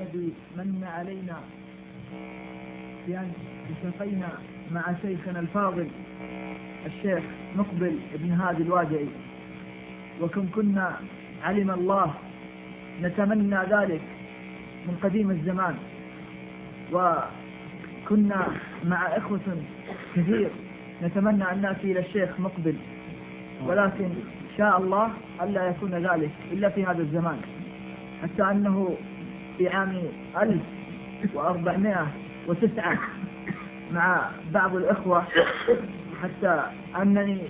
الذي من علينا بأن التقينا مع شيخنا الفاضل الشيخ مقبل بن هادي الواجعي، كنا علم الله نتمنى ذلك من قديم الزمان، وكنا مع إخوة كثير نتمنى أن نأتي إلى الشيخ مقبل، ولكن شاء الله ألا يكون ذلك إلا في هذا الزمان، حتى أنه في عام 1409 مع بعض الإخوة، حتى أنني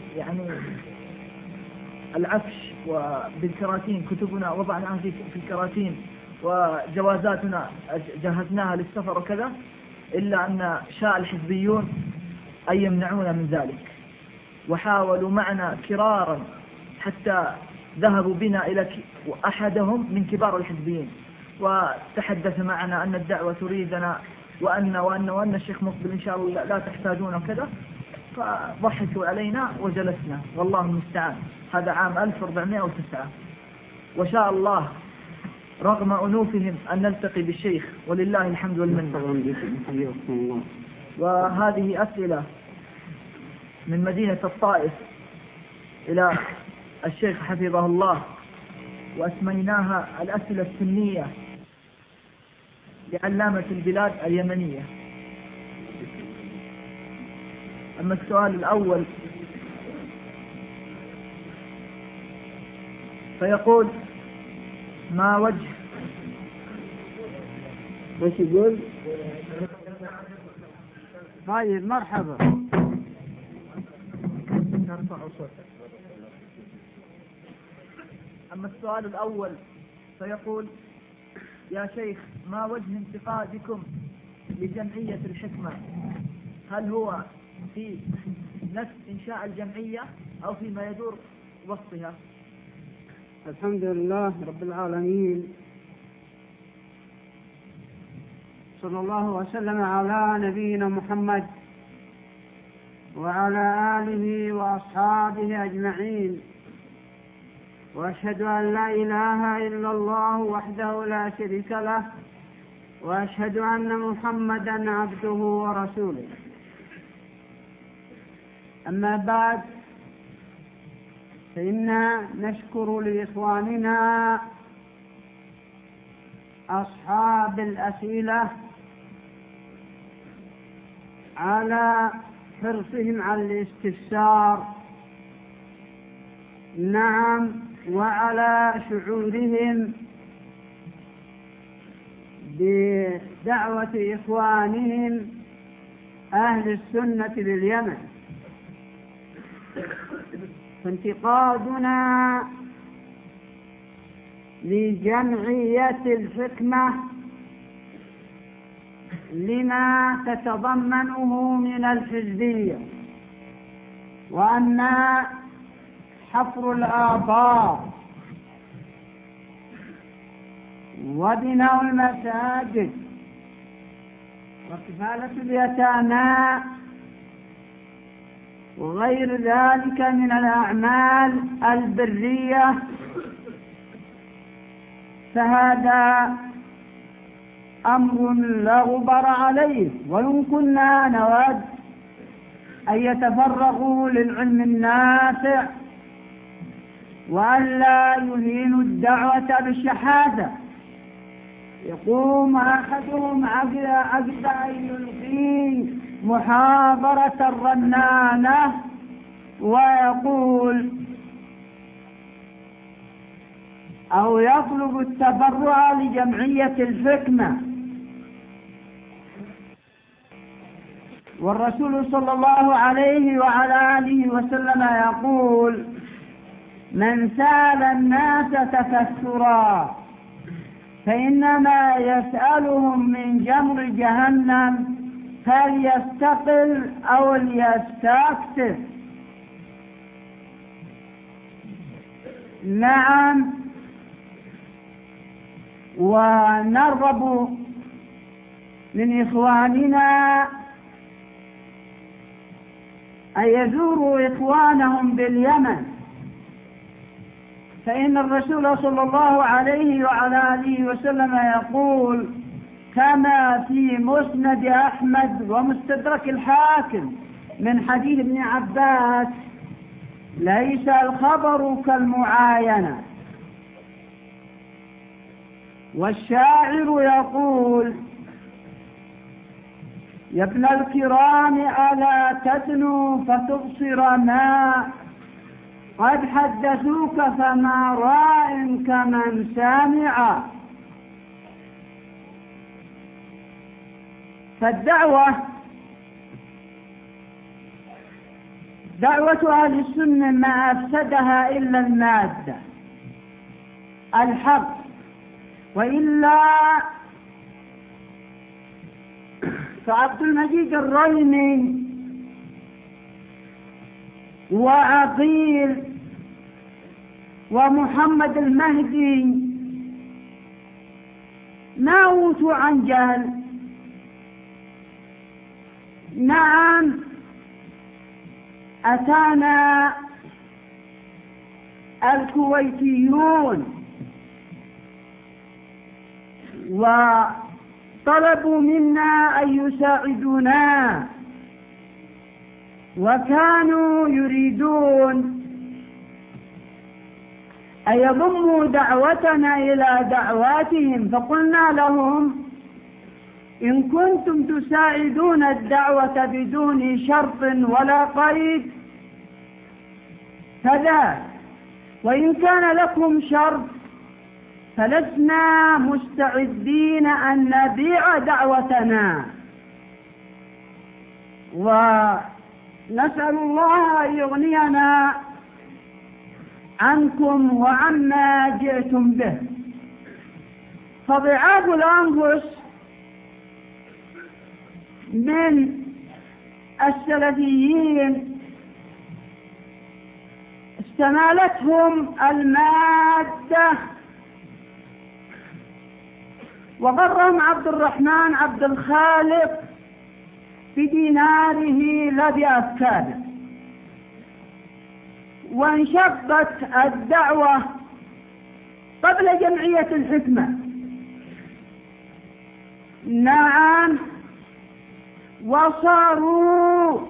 العفش وبالكراتين كتبنا وضعناها في الكراتين، وجوازاتنا جهزناها للسفر وكذا، إلا أن شاء الحزبيون أن يمنعونا من ذلك، وحاولوا معنا كرارا حتى ذهبوا بنا إلى أحدهم من كبار الحزبيين، وتحدث معنا أن الدعوة تريدنا وأن الشيخ مقبل إن شاء الله لا تحتاجون وكذا، فضحكوا علينا وجلسنا، والله المستعان. هذا عام 1409، وشاء الله رغم أنوفهم أن نلتقي بالشيخ، ولله الحمد والمنة. وهذه أسئلة من مدينة الطائف إلى الشيخ حفظه الله، وأسميناها الأسئلة السنية لعلامة البلاد اليمنية. أما السؤال الأول فيقول: ما وجه وش يقول؟ طيب مرحبا. أما السؤال الأول فيقول: يا شيخ، ما وجه انتقادكم لجمعية الحكمة؟ هل هو في نفس إنشاء الجمعية أو فيما يدور وسطها؟ الحمد لله رب العالمين، صلى الله وسلم على نبينا محمد وعلى آله وأصحابه أجمعين، وأشهد أن لا إله إلا الله وحده لا شريك له، وأشهد أن محمدا عبده ورسوله. أما بعد، فإنا نشكر لإخواننا أصحاب الأسئلة على حرصهم على الاستفسار، نعم، وعلى شعورهم بدعوة إخوانهم أهل السنة باليمن. فانتقادنا لجمعية الحكمة لما تتضمنه من الحزبية، وأن حفر الآبار وبناء المساجد وكفالة اليتامى وغير ذلك من الأعمال البرية، فهذا أمر لا غبار عليه، وإن كنا نود أن يتفرغوا للعلم النافع وأن لا يهينوا الدعوة بالشهادة. يقوم أحدهم عقد أن يلقي محاضرة رنانة ويقول أو يطلب التبرع لجمعية الحكمة، والرسول صلى الله عليه وعلى آله وسلم يقول: من سأل الناس تكثرا فإنما يسألهم من جمر جهنم، فليستقل أو ليستكثر. نعم، ونرغب من إخواننا أن يزوروا إخوانهم باليمن، فإن الرسول صلى الله عليه وعلى آله وسلم يقول: كما في مسند أحمد ومستدرك الحاكم من حديث ابن عباس: ليس الخبر كالمعاينة. والشاعر يقول: يا ابن الكرام ألا تدنو فتبصر ما قد حدثوك، فما راء كمن سامع. فالدعوة دعوة أهل السنة ما أفسدها إلا المادة الحق، وإلا فعبد المجيد الريمي وعقيل ومحمد المهدي ما أوتوا عن جهل. نعم، أتانا الكويتيون وطلبوا منا أن يساعدونا، وكانوا يريدون أن يضموا دعوتنا إلى دعواتهم، فقلنا لهم: إن كنتم تساعدون الدعوة بدون شرط ولا قيد فذاك، وإن كان لكم شرط فلسنا مستعدين أن نبيع دعوتنا. ونسأل الله أن يغنينا عنكم وعما جئتم به. فضعاف الأنفس من السلفيين استمالتهم المادة، وغرهم عبد الرحمن عبد الخالق بديناره لا بأفكاره، وانشقت الدعوة قبل جمعية الحكمة. نعم، وصاروا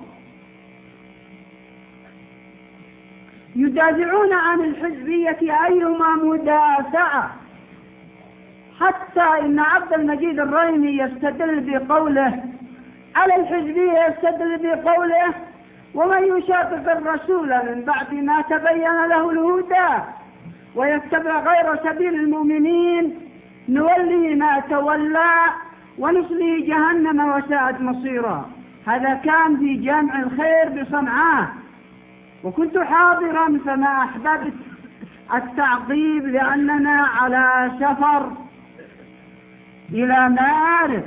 يدافعون عن الحزبية أيما مدافعة، حتى إن عبد المجيد الريمي يستدل بقوله على الحزبية، يستدل بقوله: ومن يشاقق الرسول من بعد ما تبين له الهدى ويتبع غير سبيل المؤمنين نوله ما تولى ونصله جهنم وساءت مصيرا. هذا كان في جامع الخير بصنعاء، وكنت حاضرا فما أحببت التعقيب لأننا على سفر إلى مآرب.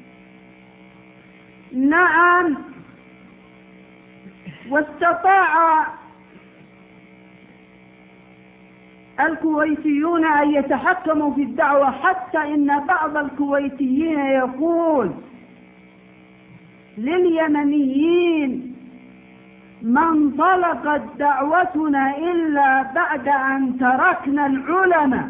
نعم، واستطاع الكويتيون أن يتحكموا في الدعوة، حتى إن بعض الكويتيين يقول لليمنيين: ما انطلقت دعوتنا إلا بعد أن تركنا العلماء.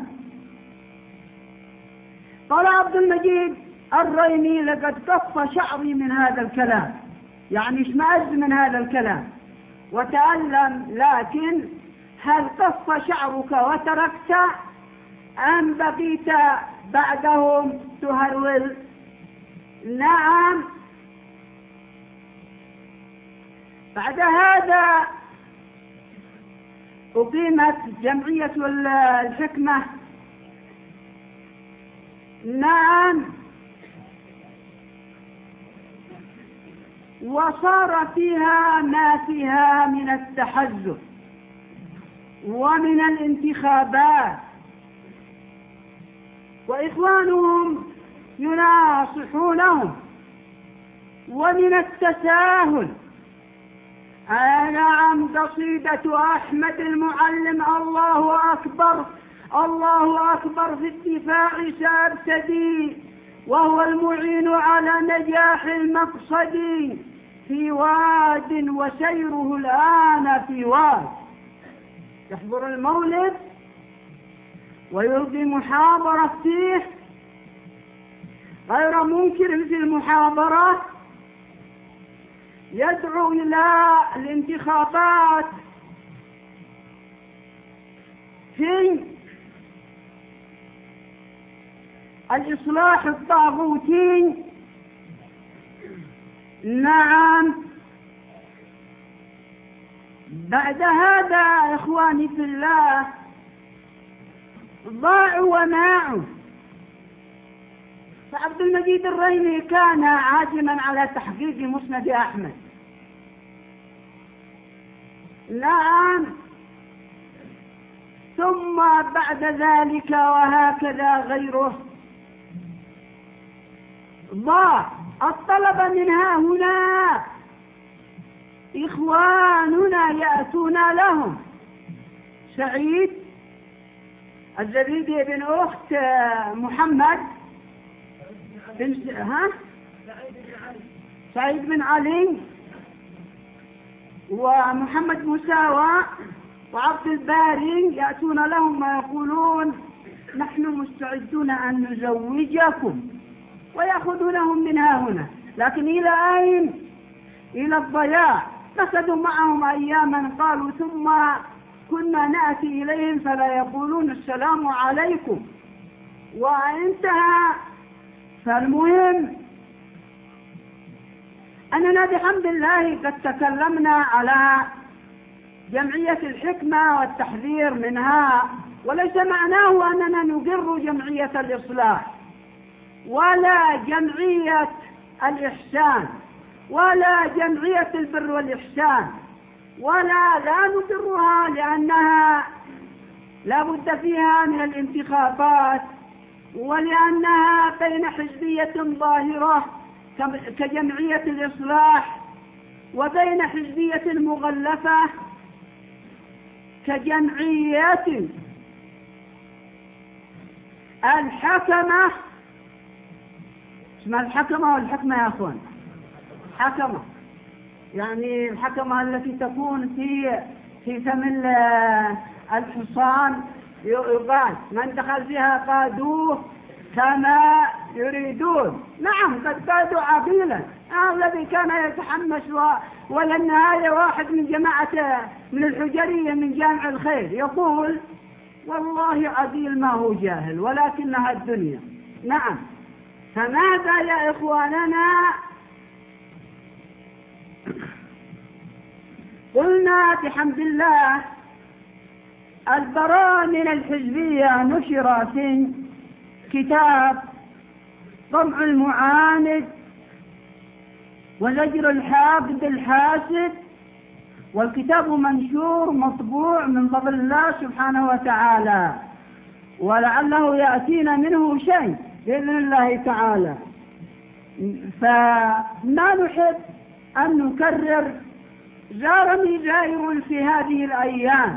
قال عبد المجيد الريمي: لقد كف شعري من هذا الكلام، يعني اشمأز من هذا الكلام وتألم، لكن هل كف شعرك وتركت أم بقيت بعدهم تهرول؟ نعم. بعد هذا أقيمت جمعية الحكمة. نعم، وصار فيها ما فيها من التحزب ومن الانتخابات، وإخوانهم يناصحونهم، ومن التساهل. نعم، قصيدة أحمد المعلم: الله أكبر الله أكبر في الدفاع سأبتدي، وهو المعين على نجاح المقصد، في واد وسيره الآن في واد. يحضر المولد ويلقي محاضرة فيه غير منكر في المحاضرة يدعو إلى الانتخابات في الإصلاح الطاغوتي. نعم، بعد هذا إخواني في الله ضاعوا وماعوا. فعبد المجيد الريمي كان عازما على تحقيق مسند أحمد. نعم، ثم بعد ذلك وهكذا غيره ضاع. الطلبة من ها هنا إخواننا يأتون لهم. سعيد الزبيدي بن أخت محمد بن سعيد بن علي ومحمد مساوى وعبد الباري يأتون لهم ويقولون نحن مستعدون أن نزوجكم، ويأخذونهم من ها هنا. لكن إلى أين؟ إلى الضياع. نسدوا معهم أياما قالوا ثم كنا نأتي إليهم فلا يقولون السلام عليكم، وانتهى. فالمهم أننا بحمد الله قد تكلمنا على جمعية الحكمة والتحذير منها، وليس معناه أننا نقر جمعية الإصلاح ولا جمعية الإحسان ولا جمعية البر والإحسان، لا نقرها، لأنها لا بد فيها من الانتخابات، ولأنها بين حزبية ظاهرة كجمعية الإصلاح وبين حزبية مغلفة كجمعية الحكمة. اسمها الحكمة والحكمة يا أخوان. حكمة يعني الحكمة التي تكون في فم الحصان، يقال من دخل فيها قادوه كما يريدون. نعم، قد قادوا عقيلا. الذي كان يتحمس وللنهاية واحد من جماعة من الحجرية من جامع الخير يقول والله عقيل ما هو جاهل ولكنها الدنيا. نعم، فماذا يا إخواننا؟ قلنا بحمد الله البراء من الحزبية نشر في كتاب طمع المعاند وزجر الحاقد الحاسد، والكتاب منشور مطبوع من فضل الله سبحانه وتعالى، ولعله يأتينا منه شيء بإذن الله تعالى. فما نحب أن نكرر. زارني زائر في هذه الأيام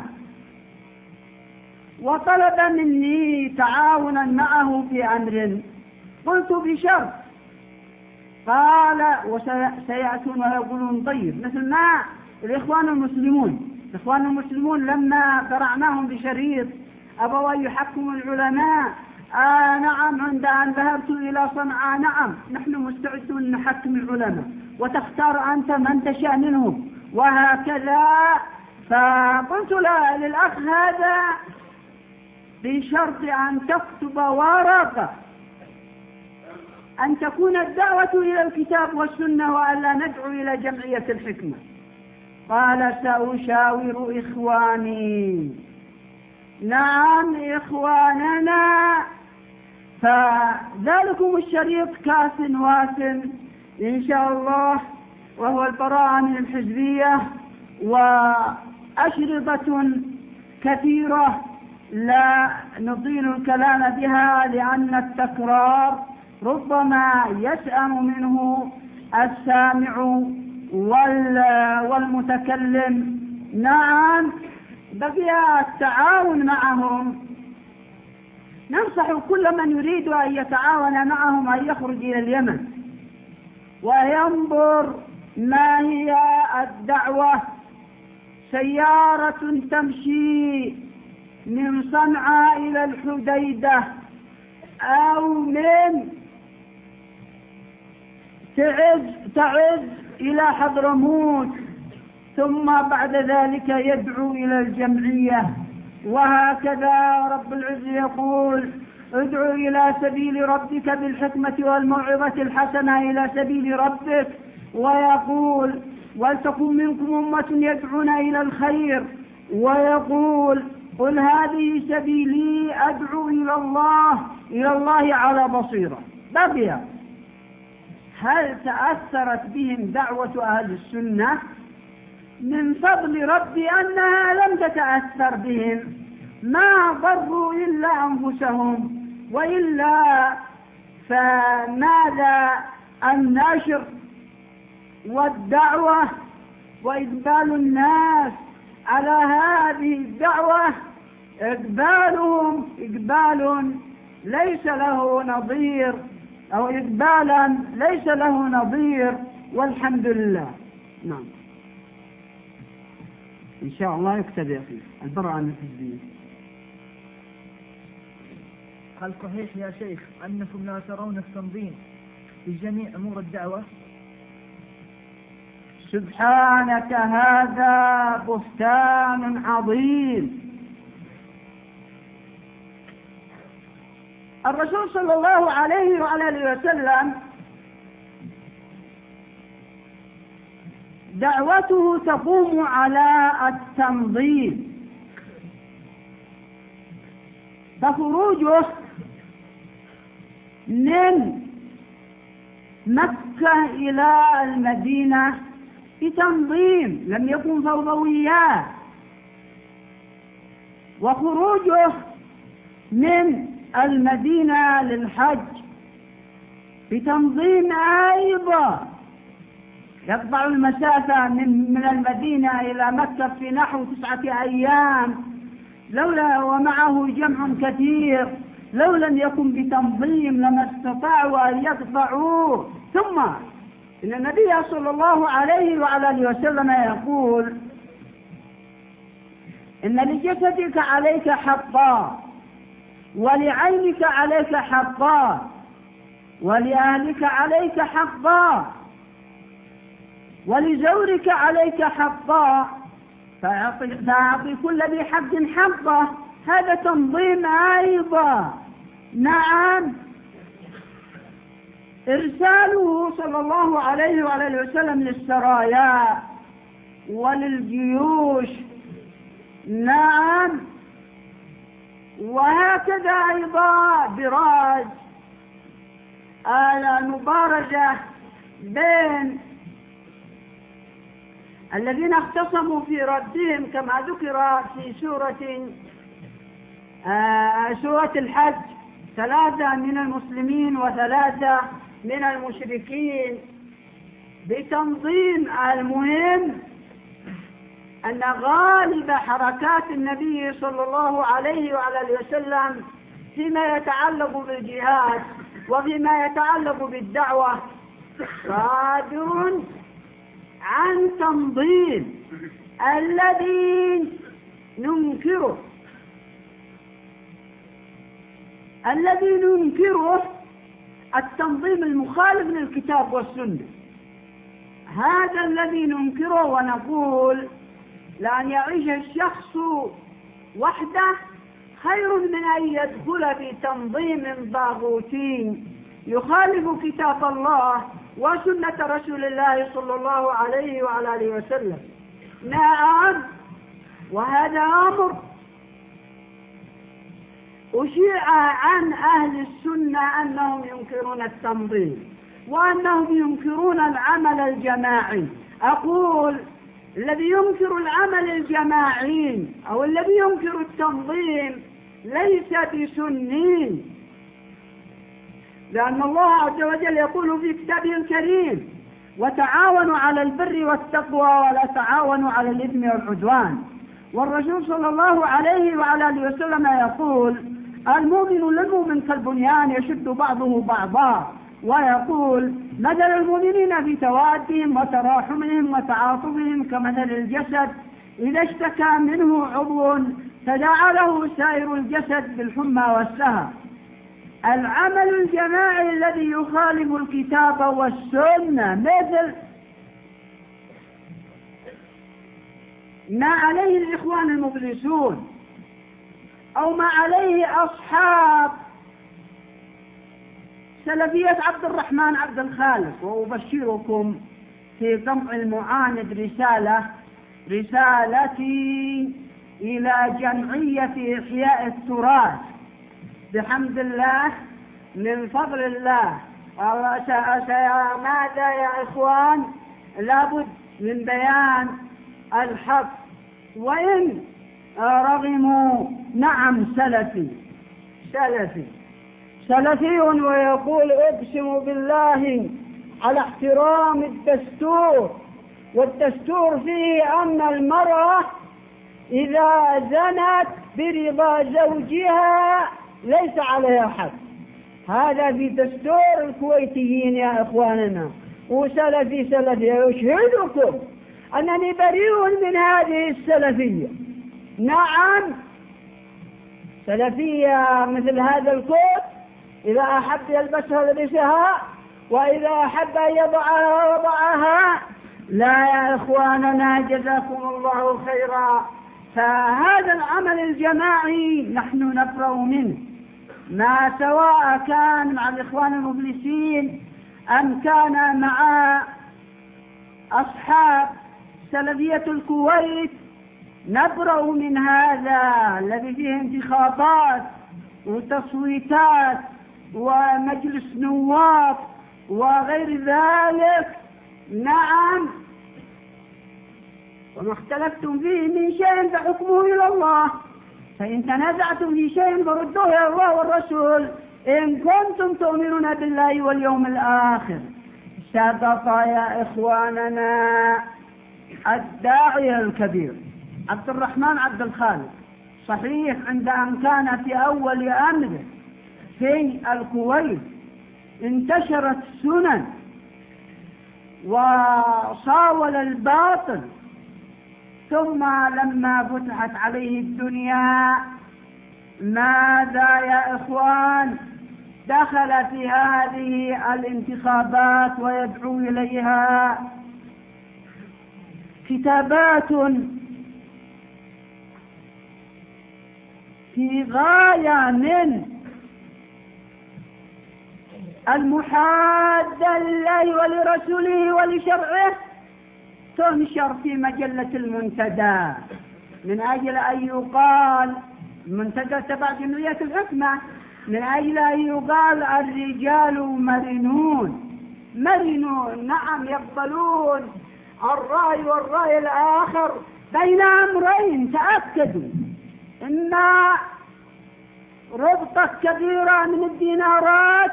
وطلب مني تعاونا معه في أمر، قلت بشرط. قال وسيأتون ويقولون طيب، مثل ما الإخوان المسلمون لما قرعناهم بشريط أبوا يحكموا العلماء. نعم، عند أن ذهبت إلى صنعاء نعم نحن مستعدون نحكم العلماء وتختار أنت من تشاء منهم وهكذا. فقلت للأخ هذا بشرط أن تكتب ورقة أن تكون الدعوة إلى الكتاب والسنة وألا ندعو إلى جمعية الحكمة. قال سأشاور إخواني. نعم إخواننا، فذلكم الشريط كاس واسم إن شاء الله، وهو البراءة من الحزبية، وأشرطة كثيرة لا نطيل الكلام بها لأن التكرار ربما يسأم منه السامع والمتكلم. نعم، بقي التعاون معهم. ننصح كل من يريد أن يتعاون معهم أن يخرج إلى اليمن وينظر ما هي الدعوة. سيارة تمشي من صنعاء إلى الحديدة أو من تعد إلى حضرموت، ثم بعد ذلك يدعو إلى الجمعية. وهكذا رب العزة يقول: ادعو إلى سبيل ربك بالحكمة والموعظة الحسنة، إلى سبيل ربك. ويقول: ولتكن منكم أمة يدعون إلى الخير. ويقول: قل هذه سبيلي أدعو إلى الله على بصيرة. بقي: هل تأثرت بهم دعوة أهل السنة؟ من فضل ربي أنها لم تتأثر بهم، ما ضروا إلا أنفسهم، وإلا فماذا النشر والدعوة وإقبال الناس على هذه الدعوة؟ إقبالهم إقبال ليس له نظير، أو إقبالا ليس له نظير، والحمد لله. نعم، إن شاء الله يكتب يا أخي البر عن الحزبية. هل صحيح يا شيخ أنكم لا ترون التنظيم في جميع أمور الدعوة؟ سبحانك، هذا بهتان عظيم. الرسول صلى الله عليه وآله وسلم دعوته تقوم على التنظيم، فخروجه من مكة إلى المدينة بتنظيم، لم يكن فوضويات. وخروجه من المدينة للحج بتنظيم أيضا، يقطع المسافة من المدينة إلى مكة في نحو 9 أيام، لولا ومعه جمع كثير، لو لم يكن بتنظيم لما استطاعوا أن يقطعوه. ثم إن النبي صلى الله عليه وآله وسلم يقول: إن لجسدك عليك حقا، ولعينك عليك حقا، ولأهلك عليك حقا، ولزورك عليك حقا، فأعطي كل ذي حق حقه. هذا تنظيم أيضا. نعم، إرساله صلى الله عليه وآله وسلم للسرايا وللجيوش. نعم، وهكذا أيضا براج المبارزة بين الذين اختصموا في ردهم، كما ذكر في سورة الحج: 3 من المسلمين و3 من المشركين، بتنظيم. المهم أن غالب حركات النبي صلى الله عليه وآله وسلم فيما يتعلق بالجهاد وفيما يتعلق بالدعوة صادر عن تنظيم الذي ننكره التنظيم المخالف للكتاب والسنة. هذا الذي ننكره، ونقول: لأن يعيش الشخص وحده خير من أن يدخل في تنظيم طاغوتي يخالف كتاب الله وسنة رسول الله صلى الله عليه وآله وسلم. نعم، وهذا أمر أشيع عن أهل السنة أنهم ينكرون التنظيم وأنهم ينكرون العمل الجماعي. أقول: الذي ينكر العمل الجماعي أو الذي ينكر التنظيم ليس بسني، لأن الله عز وجل يقول في كتابه الكريم: وتعاونوا على البر والتقوى ولا تعاونوا على الإثم والعدوان. والرسول صلى الله عليه وآله وسلم يقول: المؤمن للمؤمن كالبنيان يشد بعضه بعضا. ويقول: مثل المؤمنين في توادهم وتراحمهم وتعاطفهم كمثل الجسد إذا اشتكى منه عضو تداعى له سائر الجسد بالحمى والسهر. العمل الجماعي الذي يخالف الكتاب والسنة، مثل ما عليه الإخوان المفلسون أو ما عليه أصحاب سلفية عبد الرحمن عبد الخالق. وأبشركم في قمع المعاند رسالتي إلى جمعية إحياء التراث بحمد الله من فضل الله. ماذا يا إخوان؟ لابد من بيان الحق وإن رغموا. نعم سلفي ويقول اقسم بالله على احترام الدستور، والدستور فيه أن المرأة إذا زنت برضا زوجها ليس عليها حد. هذا في دستور الكويتيين يا إخواننا. وسلفي أشهدكم أنني بريء من هذه السلفية. نعم سلفية مثل هذا الكوت، إذا أحب يلبسها لبسها، وإذا أحب أن يضعها وضعها. لا يا إخواننا جزاكم الله خيرا. فهذا العمل الجماعي نحن نبرأ منه، ما سواء كان مع الإخوان المفلسين أم كان مع أصحاب سلفية الكويت. نبرأ من هذا الذي فيه انتخابات وتصويتات ومجلس نواب وغير ذلك. نعم وما اختلفتم فيه من شيء فحكمه إلى الله، فإن تنازعتم في شيء فردوه إلى الله والرسول إن كنتم تؤمنون بالله واليوم الآخر. سقط يا إخواننا الداعية الكبير عبد الرحمن عبد الخالق. صحيح عند أن كان في أول أمره في الكويت انتشرت السنن وصاول الباطل، ثم لما فتحت عليه الدنيا ماذا يا إخوان؟ دخل في هذه الانتخابات ويدعو إليها كتابات في غاية من المحادة لله ولرسوله ولشرعه، تنشر في مجلة المنتدى من أجل أن يقال المنتدى تبع جمعية الحكمة، من أجل أن يقال الرجال مرنون. نعم يقبلون الرأي والرأي الآخر بين أمرين. تأكدوا إن ربطة كبيرة من الدينارات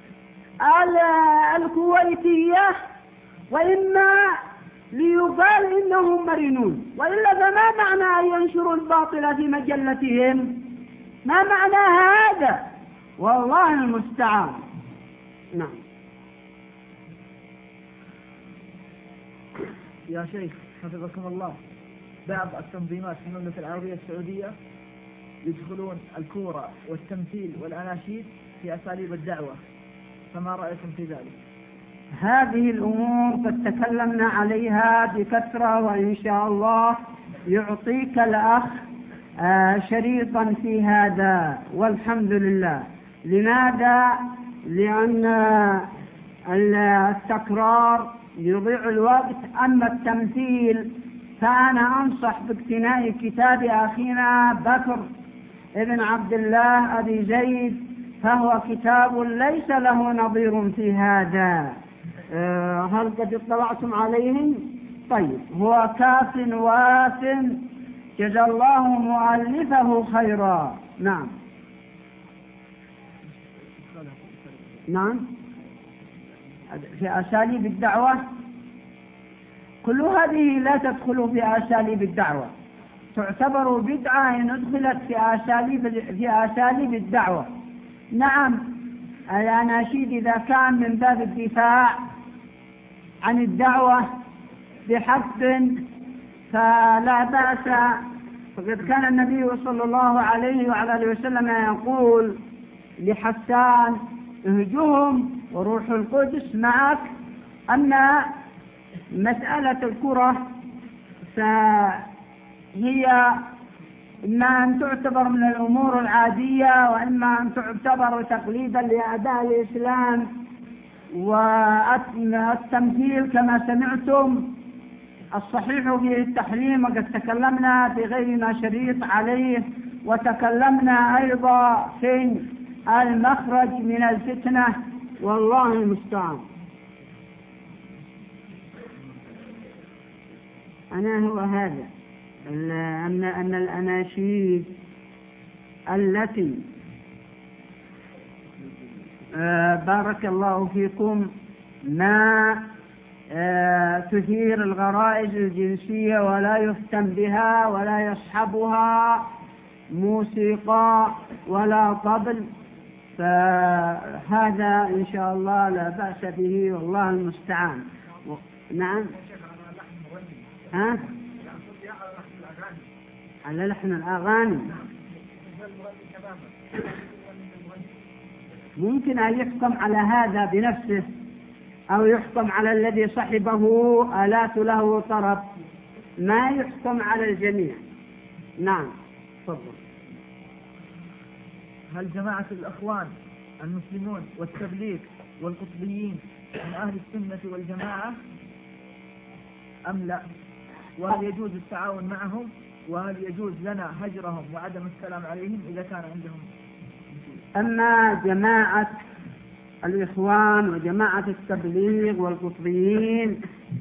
الكويتية، وإما ليقال إنهم مرنون، وإلا فما معنى أن ينشروا الباطل في مجلتهم؟ ما معنى هذا؟ والله المستعان. نعم يا شيخ حفظكم الله، بعض التنظيمات في المملكة العربية السعودية يدخلون الكورة والتمثيل والأناشيد في أساليب الدعوة، فما رأيكم في ذلك؟ هذه الأمور قد تكلمنا عليها بكثرة، وإن شاء الله يعطيك الأخ شريطا في هذا، والحمد لله. لماذا؟ لأن التكرار يضيع الوقت. أما التمثيل فأنا أنصح باقتناء كتاب أخينا بكر ابن عبد الله أبي زيد، فهو كتاب ليس له نظير في هذا. هل قد اطلعتم عليه؟ طيب، هو كاف واف، جزى الله مؤلفه خيرا. نعم في أساليب الدعوة، كل هذه لا تدخل في أساليب الدعوة، تعتبر بدعة إن أدخلت في أساليب الدعوة. نعم الأناشيد إذا كان من باب الدفاع عن الدعوة بحق فلا بأس، فقد كان النبي صلى الله عليه وعلى آله وسلم يقول لحسان اهجهم وروح القدس معك. أما مسألة الكرة فهي إما أن تعتبر من الأمور العادية وإما أن تعتبر تقليدا لأعداء الإسلام والتمثيل كما سمعتم. الصحيح فيه التحريم، وقد تكلمنا في غير ما شريط عليه، وتكلمنا أيضا في المخرج من الفتنة، والله المستعان. أنا هو هذا أن الأناشيد التي بارك الله فيكم ما تثير الغرائز الجنسية ولا يفتن بها ولا يصحبها موسيقى ولا طبل، فهذا إن شاء الله لا بأس به، والله المستعان. نعم. ها؟ على لحن الأغاني ممكن أن يحكم على هذا بنفسه أو يحكم على الذي صحبه آلات له طرب، ما يحكم على الجميع. نعم تفضل. هل جماعة الأخوان المسلمون والتبليغ والقطبيين من أهل السنة والجماعة أم لا؟ وهل يجوز التعاون معهم؟ وهل يجوز لنا هجرهم وعدم السلام عليهم إذا كان عندهم؟ أما جماعة الإخوان وجماعة التبليغ والقطبيين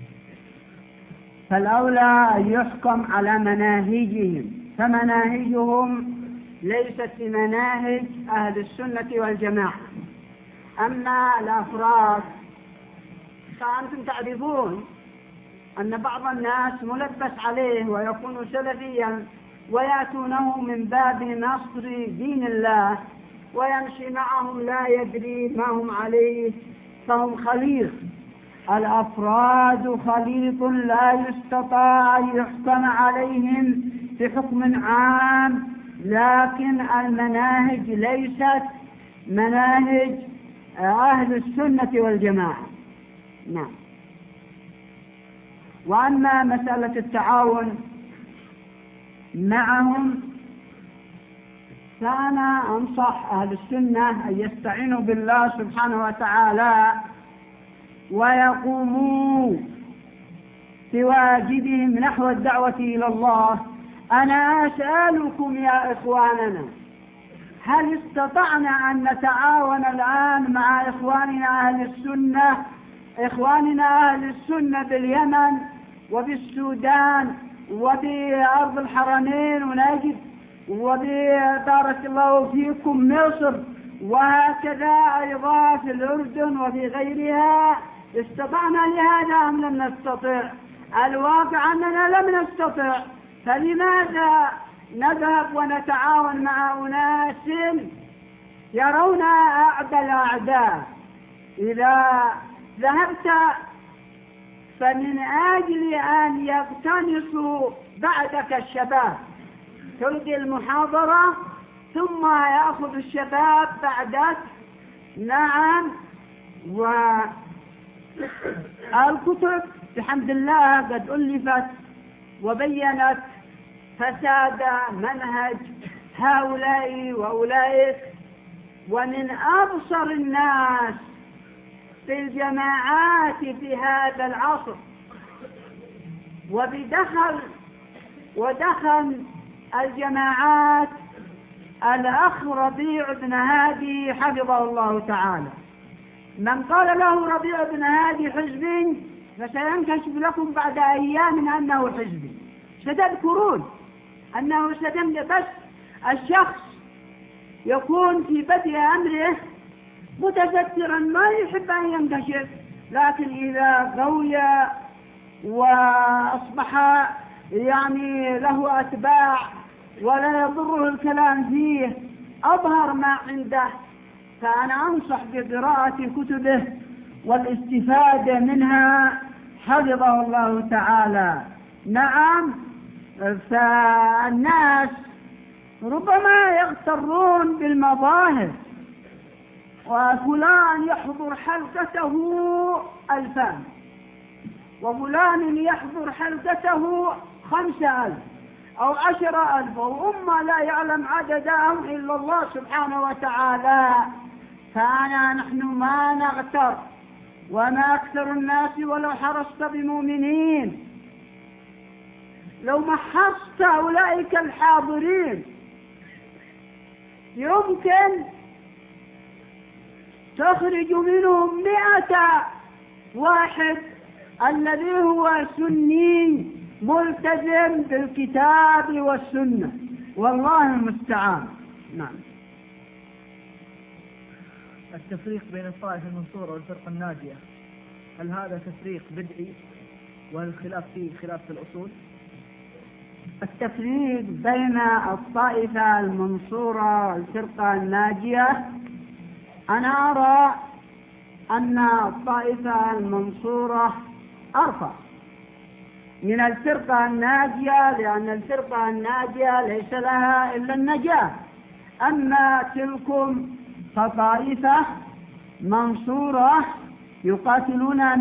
فالأولى أن يحكم على مناهجهم، فمناهجهم ليست بمناهج أهل السنة والجماعة. أما الأفراد فأنتم تعرفون أن بعض الناس ملبس عليه ويكون سلفيا ويأتونه من باب نصر دين الله ويمشي معهم لا يدري ما هم عليه، فهم خليط. الأفراد خليط لا يستطاع أن يحكم عليهم بحكم عام، لكن المناهج ليست مناهج أهل السنة والجماعة. نعم. وأما مسألة التعاون معهم فأنا أنصح أهل السنة أن يستعينوا بالله سبحانه وتعالى ويقوموا بواجبهم نحو الدعوة إلى الله. أنا أسألكم يا إخواننا، هل استطعنا أن نتعاون الآن مع إخواننا أهل السنة باليمن وبالسودان وبأرض الحرمين ونجد وبارك الله فيكم مصر، وهكذا أيضا في الأردن وفي غيرها؟ استطعنا لهذا أم لم نستطع؟ الواقع أننا لم نستطع، فلماذا نذهب ونتعاون مع أناس يرون أعدى الأعداء؟ إذا ذهبت فمن أجل أن يقتنصوا بعدك الشباب، تلقي المحاضرة ثم يأخذ الشباب بعدك. نعم. والكتب بحمد الله قد ألفت وبينت فساد منهج هؤلاء وأولئك، ومن أبصر الناس في الجماعات في هذا العصر ودخل الجماعات الأخ ربيع بن هادي حفظه الله تعالى. من قال له ربيع بن هادي حزبي فسينكشف لكم بعد أيام أنه حزبي، ستذكرون أنه بس الشخص يكون في بدء أمره متذكرا ما يحب أن ينكشف، لكن إذا قوي وأصبح يعني له أتباع ولا يضره الكلام فيه أظهر ما عنده. فأنا أنصح بقراءة كتبه والاستفادة منها حفظه الله تعالى. نعم. فالناس ربما يغترون بالمظاهر وفلان يحضر حلقته 2000 وفلان يحضر حلقته 5000 أو 10,000 وهم لا يعلم عددهم إلا الله سبحانه وتعالى. نحن ما نغتر وما أكثر الناس ولو حرصت بمؤمنين. لو محصت أولئك الحاضرين يمكن تخرج منهم 100 واحد الذي هو سني ملتزم بالكتاب والسنة، والله المستعان. نعم. التفريق بين الطائفة المنصورة والفرقة الناجية، هل هذا تفريق بدعي وهل الخلاف فيه خلاف في الأصول؟ التفريق بين الطائفة المنصورة والفرقة الناجية، أنا أرى أن الطائفة المنصورة أرفع من الفرقة الناجية، لأن الفرقة الناجية ليس لها إلا النجاة، أما تلكم فطائفة منصورة يقاتلون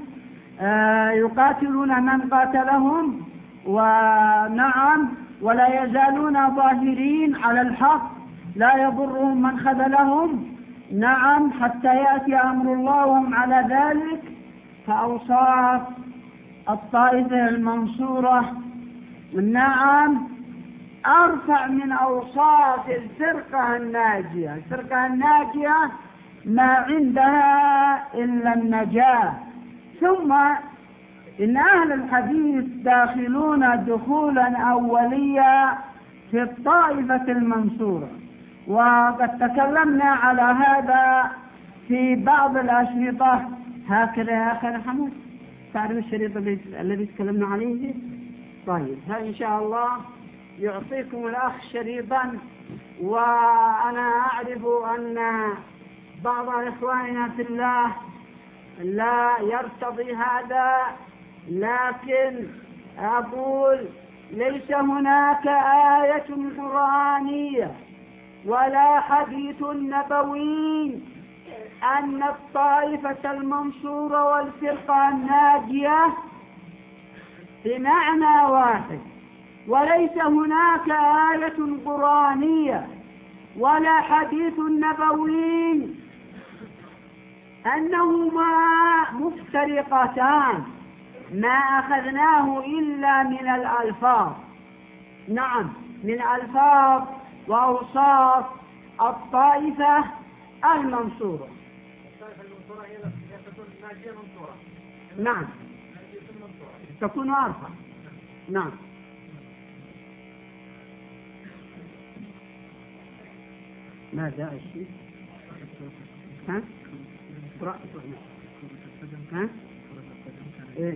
من قاتلهم، ونعم ولا يزالون ظاهرين على الحق، لا يضرهم من خذلهم، نعم حتى يأتي أمر الله وهم على ذلك. فأوصاف الطائفة المنصورة نعم أرفع من أوصاف الفرقة الناجية. الفرقة الناجية ما عندها إلا النجاة. ثم إن أهل الحديث داخلون دخولا أوليا في الطائفة المنصورة، وقد تكلمنا على هذا في بعض الأشرطة. هكذا يا أخي محمد، تعرف الشريط الذي تكلمنا عليه؟ طيب، إن شاء الله يعطيكم الأخ شريطا. وأنا أعرف أن بعض إخواننا في الله لا يرتضي هذا، لكن أقول ليس هناك آية قرآنية ولا حديث نبوي أن الطائفة المنصورة والفرقة الناجية بمعنى واحد، وليس هناك آية قرآنية ولا حديث نبوي أنهما مفترقتان، ما أخذناه إلا من الألفاظ. نعم، من ألفاظ وأوصاف الطائفة المنصورة. الطائفة المنصورة هي تكون ناجية منصورة. نعم، تكون أرفع. نعم. ماذا الشيء؟ ها؟ ها؟ إيه؟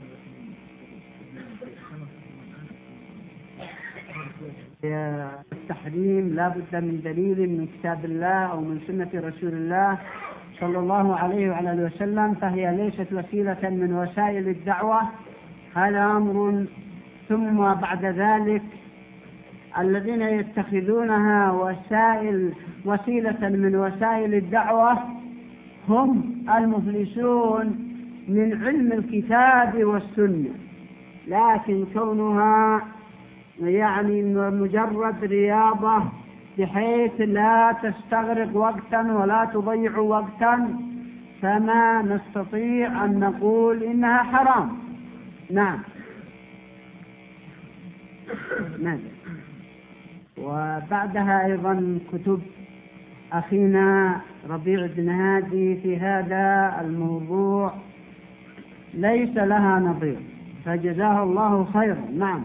التحريم لا بد من دليل من كتاب الله أو من سنة رسول الله صلى الله عليه وعلى آله وسلم، فهي ليست وسيلة من وسائل الدعوة، هذا أمر. ثم بعد ذلك الذين يتخذونها وسيلة من وسائل الدعوة هم المفلسون من علم الكتاب والسنة، لكن كونها يعني مجرد رياضة بحيث لا تستغرق وقتا ولا تضيع وقتا، فما نستطيع أن نقول إنها حرام. نعم. ماذا؟ وبعدها أيضا كتب أخينا ربيع بن هادي في هذا الموضوع ليس لها نظير، فجزاه الله خيرا. نعم.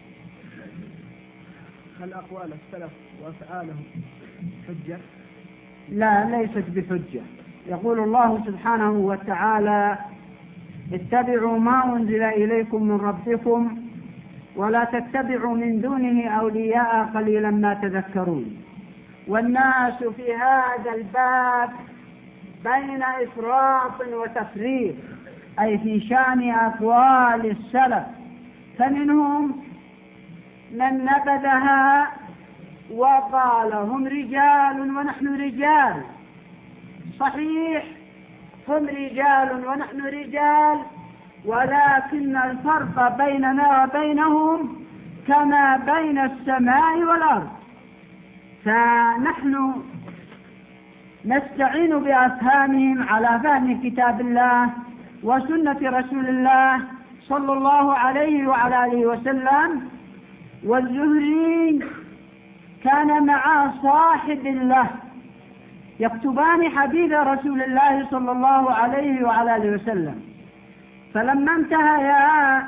هل أقوال السلف وأفعالهم حجة؟ لا، ليست بحجة. يقول الله سبحانه وتعالى: اتبعوا ما أنزل إليكم من ربكم ولا تتبعوا من دونه أولياء قليلا ما تذكرون. والناس في هذا الباب بين إفراط وتفريط، أي في شأن أقوال السلف، فمنهم من نبذها وقال هم رجال ونحن رجال، صحيح هم رجال ونحن رجال، ولكن الفرق بيننا وبينهم كما بين السماء والأرض. فنحن نستعين بأفهامهم على فهم كتاب الله وسنة رسول الله صلى الله عليه وعلى آله وسلم. والزهري كان مع صاحب له يكتبان حديث رسول الله صلى الله عليه وعلى آله وسلم، فلما انتهيا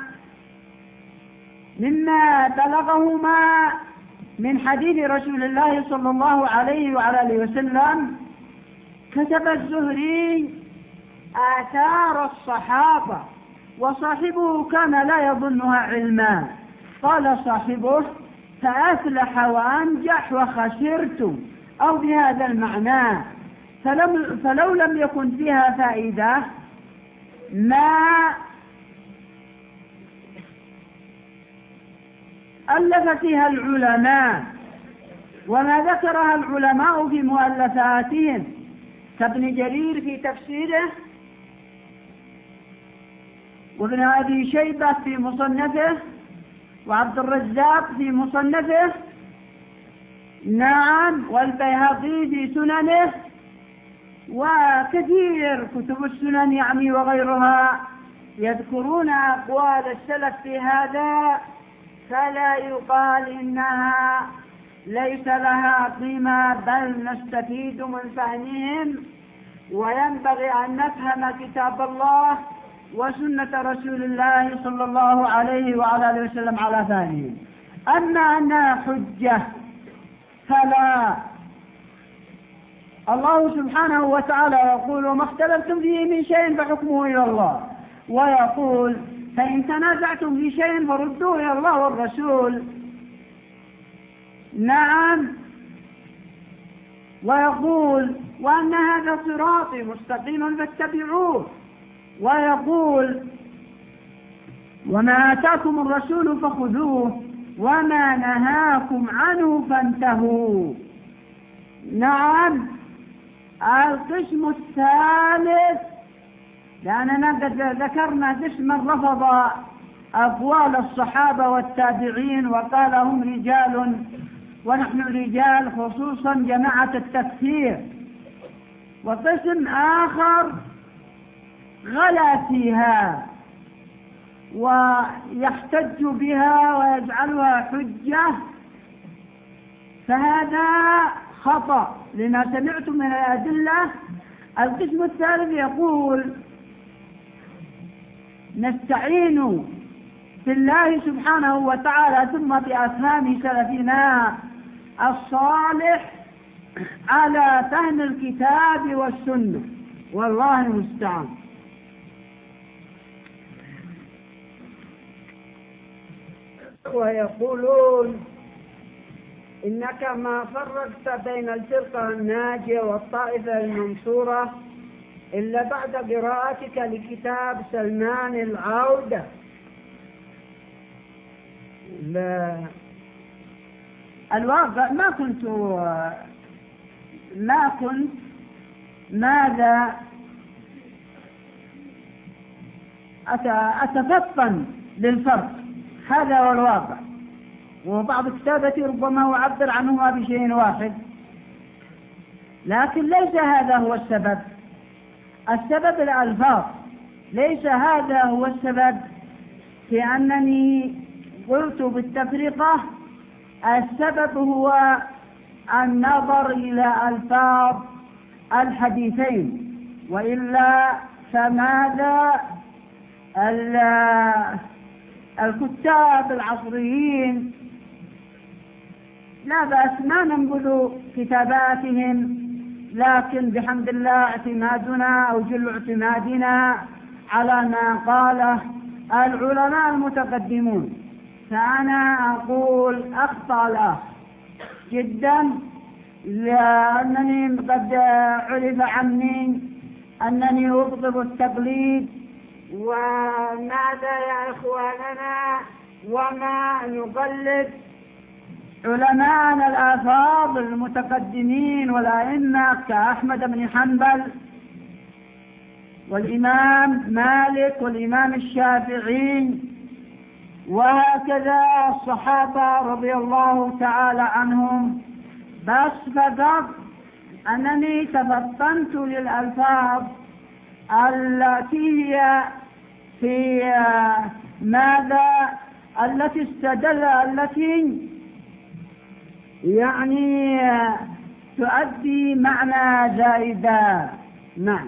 مما بلغهما من حديث رسول الله صلى الله عليه وعلى آله وسلم كتب الزهري آثار الصحابة، وصاحبه كان لا يظنها علما. قال صاحبه: فأفلح وأنجح وخسرت، أو بهذا المعنى. فلو لم يكن فيها فائدة ما ألف فيها العلماء وما ذكرها العلماء في مؤلفاتهم، كابن جرير في تفسيره، وابن أبي شيبة في مصنفه، وعبد الرزاق في مصنفه، نعم، والبيهقي في سننه، وكثير كتب السنن يعني وغيرها يذكرون أقوال السلف في هذا، فلا يقال إنها ليس لها قيمة، بل نستفيد من فهمهم. وينبغي أن نفهم كتاب الله وسنة رسول الله صلى الله عليه وعلى آله وسلم على فهمهم. أما أنها حجة فلا. الله سبحانه وتعالى يقول: وما اختلفتم فيه من شيء فحكمه إلى الله، ويقول: فإن تنازعتم في شيء فردوه إلى الله والرسول. نعم، ويقول: وأن هذا صراطي مستقيما فاتبعوه. ويقول: وما آتاكم الرسول فخذوه وما نهاكم عنه فانتهوا. نعم. القسم الثالث، لأننا قد ذكرنا قسما رفض أقوال الصحابة والتابعين وقال هم رجال ونحن رجال، خصوصا جماعة التكفير. وقسم آخر غلا فيها ويحتج بها ويجعلها حجة، فهذا خطأ لما سمعت من الأدلة. القسم الثالث يقول: نستعين بالله سبحانه وتعالى ثم بأفهام سلفنا الصالح على فهم الكتاب والسنة، والله المستعان. ويقولون: إنك ما فرقت بين الفرقة الناجية والطائفة المنصورة إلا بعد قراءتك لكتاب سلمان العودة. لا، الواقع ما كنت ماذا أتفطن للفرق، هذا هو الواقع. وبعض كتابتي ربما أعبر عنهما بشيء واحد، لكن ليس هذا هو السبب. السبب الألفاظ، ليس هذا هو السبب في أنني قلت بالتفرقة. السبب هو النظر إلى ألفاظ الحديثين، وإلا فماذا الكتاب العصريين لا بأس ما ننبذ كتاباتهم، لكن بحمد الله اعتمادنا أو جل اعتمادنا على ما قاله العلماء المتقدمون. فأنا أقول أخطأ الأخ جدا، لأنني قد عرف عني أنني أبغض التقليد. وماذا يا إخواننا وما نقلد؟ علماءنا الآفاضل المتقدمين والأئمة كأحمد بن حنبل والإمام مالك والإمام الشافعي، وهكذا الصحابة رضي الله تعالى عنهم. بس فقط أنني تفطنت للألفاظ التي هي في ماذا التي استدل التي يعني تؤدي معنى زائدا. نعم.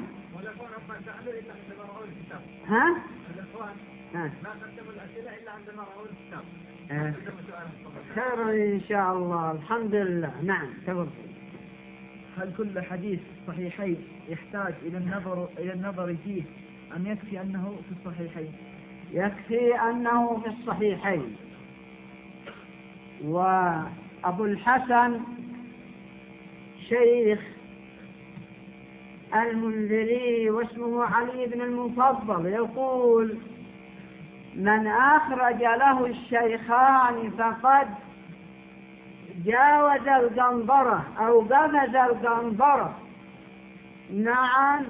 ها؟ ما قدموا الأسئلة إلا عندما رأوا الكتاب. خير إن شاء الله، الحمد لله. نعم تفضل. هل كل حديث صحيحين يحتاج إلى النظر فيه أم يكفي أنه في الصحيحين؟ يكفي أنه في الصحيحين. وأبو الحسن شيخ المنذري واسمه علي بن المفضل يقول: من أخرج له الشيخان فقد جاوز القنطرة أو قفز القنطرة. نعم.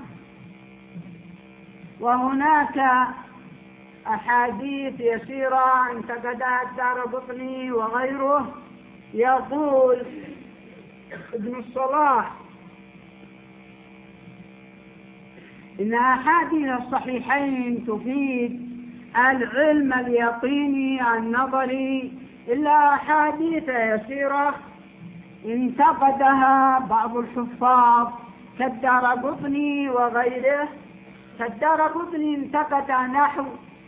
وهناك أحاديث يسيرة انتقدها الدارقطني وغيره. يقول ابن الصلاح إن أحاديث الصحيحين تفيد العلم اليقيني النظري، إلا أحاديث يسيرة انتقدها بعض الحفاظ كالدارقطني وغيره. كالدارقطني انتقد نحو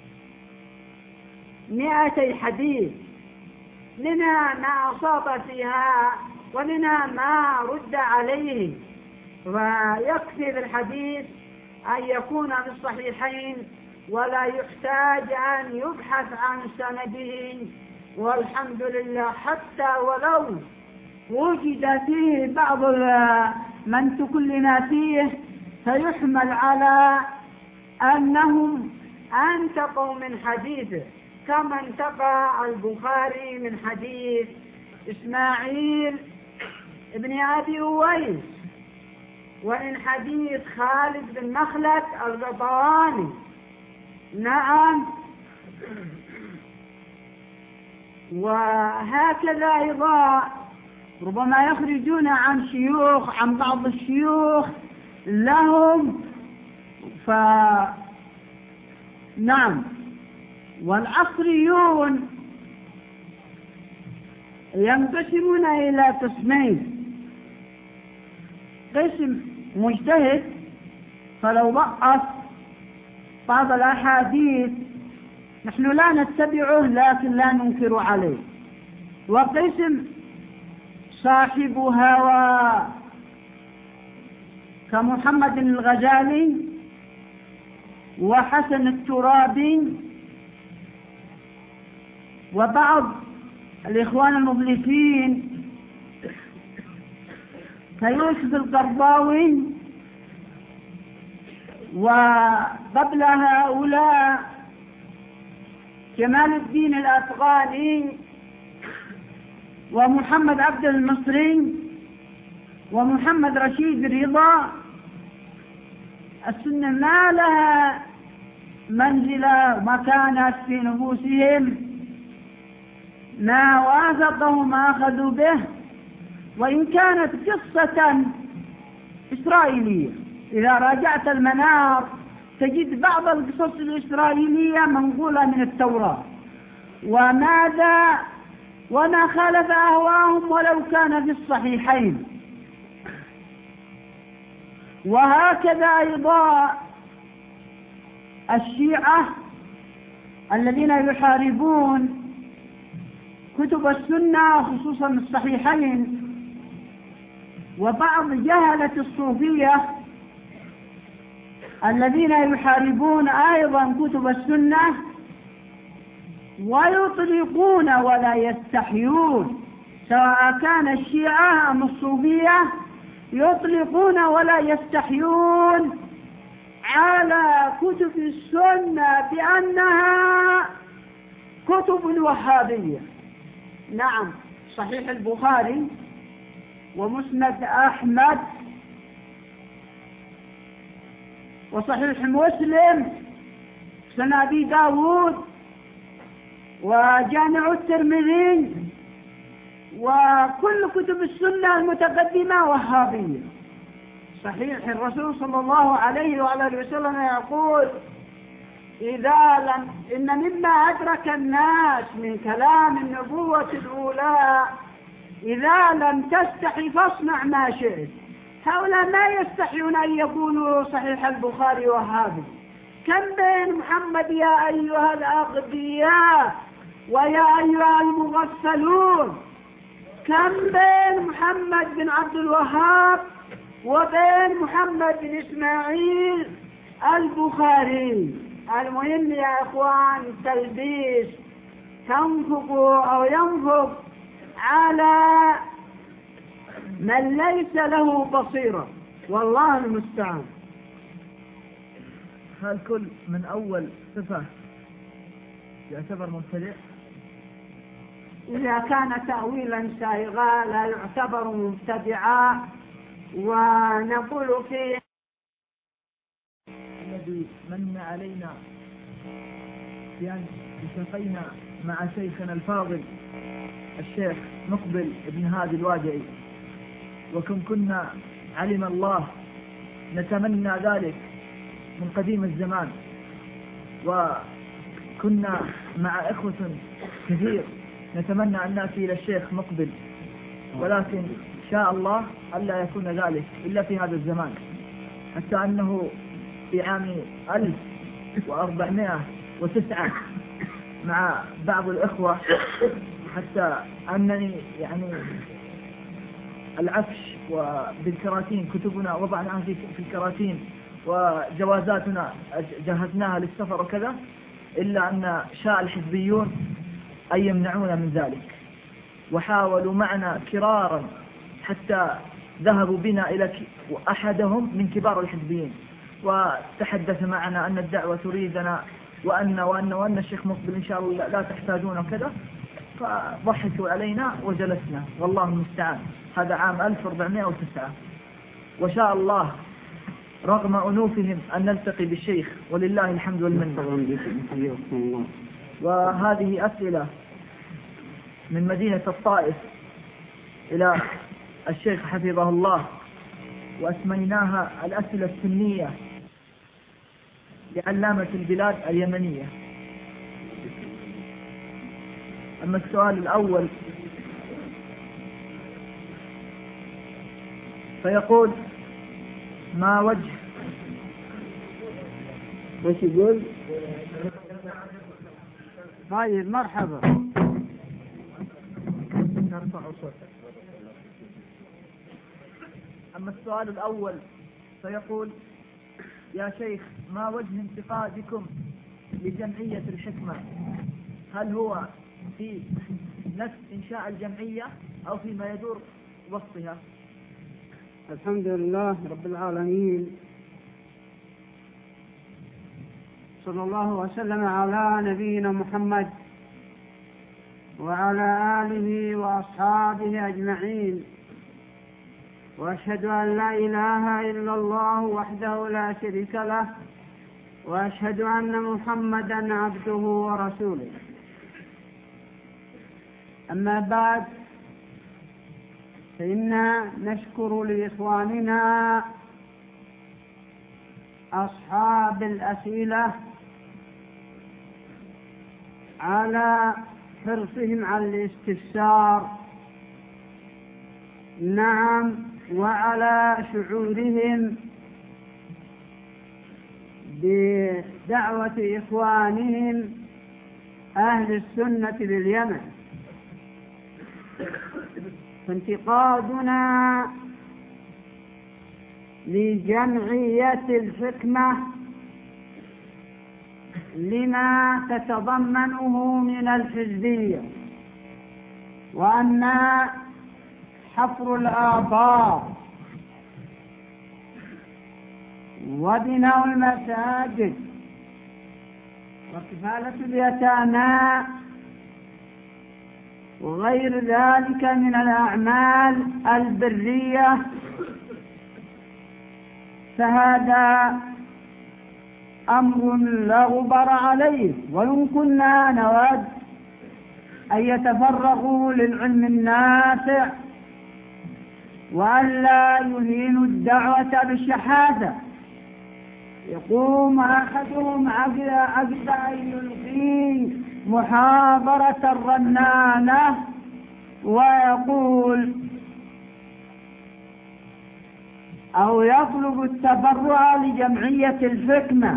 200 حديث، منها ما أصاب فيها ومنها ما رد عليه. ويكفي بالحديث أن يكون في الصحيحين ولا يحتاج أن يبحث عن سنده، والحمد لله. حتى ولو وجد فيه بعض من تكلنا فيه فيحمل على أنهم انتقوا من حديثه، كما انتقى البخاري من حديث إسماعيل ابن أبي أويس، ومن حديث خالد بن مخلد القطواني. نعم. وهكذا أيضا ربما يخرجون عن شيوخ، عن بعض الشيوخ لهم. نعم. والعصريون ينقسمون إلى قسمين: قسم مجتهد فلو ضعف بعض الأحاديث نحن لا نتبعه لكن لا ننكر عليه، وقسم صاحب هوى كمحمد الغزالي وحسن الترابي وبعض الإخوان المفلسين كيوسف القرضاوي. وقبل هؤلاء جمال الدين الأفغاني ومحمد عبد المصري ومحمد رشيد رضا. السنة ما لها منزلة ومكانة في نفوسهم، ما وافقوا ما أخذوا به، وإن كانت قصة إسرائيلية. إذا راجعت المنار تجد بعض القصص الإسرائيلية منقولة من التوراة وما خالف أهواهم ولو كان في الصحيحين. وهكذا أيضا الشيعة الذين يحاربون كتب السنة خصوصا الصحيحين، وبعض جهلة الصوفية الذين يحاربون أيضا كتب السنة ويطلقون ولا يستحيون، سواء كان الشيعة أم الصوفية يطلقون ولا يستحيون على كتب السنة بأنها كتب وهابية. نعم، صحيح البخاري ومسند أحمد وصحيح مسلم سنن أبي داود وجامع الترمذي وكل كتب السنة المتقدمة وهابية. صحيح الرسول صلى الله عليه وعلى وسلم يقول إن مما أدرك الناس من كلام النبوة الأولى إذا لم تستحي فاصنع ما شئت. هؤلاء ما يستحيون أن يقولوا صحيح البخاري وهابي. كم بين محمد يا أيها الأغبياء ويا أيها المغفلون، كم بين محمد بن عبد الوهاب وبين محمد بن إسماعيل البخاري. المهم يا إخوان تلبيس تنفق أو ينفق على من ليس له بصيرة، والله المستعان. هل كل من أول صفة يعتبر مبتدع؟ إذا كان تأويلا سائغا لا يعتبر مبتدعا. ونقول فيه الذي من علينا بأن التقينا مع شيخنا الفاضل الشيخ مقبل بن هادي الوادعي، وكم كنا علم الله نتمنى ذلك من قديم الزمان، وكنا مع إخوة كثير نتمنى أن نأتي إلى الشيخ مقبل، ولكن شاء الله ألا يكون ذلك إلا في هذا الزمان، حتى أنه في عام 1409 مع بعض الإخوة، حتى أنني يعني العفش وبالكراتين كتبنا وضعناها في الكراتين وجوازاتنا جهزناها للسفر وكذا، إلا أن شاء الحزبيون أن يمنعونا من ذلك، وحاولوا معنا كرارا حتى ذهبوا بنا إلى أحدهم من كبار الحزبيين وتحدث معنا أن الدعوة تريدنا وأن الشيخ مقبل إن شاء الله لا تحتاجون وكذا، فضحكوا علينا وجلسنا، والله المستعان. هذا عام 1409، وشاء الله رغم أنوفهم أن نلتقي بالشيخ، ولله الحمد والمنة. وهذه أسئلة من مدينة الطائف إلى الشيخ حفظه الله، وأسميناها الأسئلة السنية لعلامة البلاد اليمنية. أما السؤال الأول فيقول: ما وجه وش يقول؟ طيب مرحبا. أما السؤال الأول فيقول: يا شيخ، ما وجه انتقادكم لجمعية الحكمة؟ هل هو في نفس إنشاء الجمعية أو فيما يدور وسطها؟ الحمد لله رب العالمين، صلى الله وسلم على نبينا محمد وعلى آله وأصحابه أجمعين، وأشهد أن لا إله إلا الله وحده لا شريك له، وأشهد أن محمدا عبده ورسوله. أما بعد، فإنا نشكر لإخواننا أصحاب الأسئلة على حرصهم على الاستفسار، نعم، وعلى شعورهم بدعوة إخوانهم أهل السنة باليمن. فانتقادنا لجمعية الحكمة لما تتضمنه من الحزبية، وأن حفر الآبار وبناء المساجد وكفالة اليتامى وغير ذلك من الأعمال البرية، فهذا أمر لا غبار عليه. وإن كنا نود أن يتفرغوا للعلم النافع وأن لا يهينوا الدعوة بالشحاذة، يقوم أحدهم عقد أن يلقي محاضرة رنانة ويقول أو يطلب التبرع لجمعية الحكمة،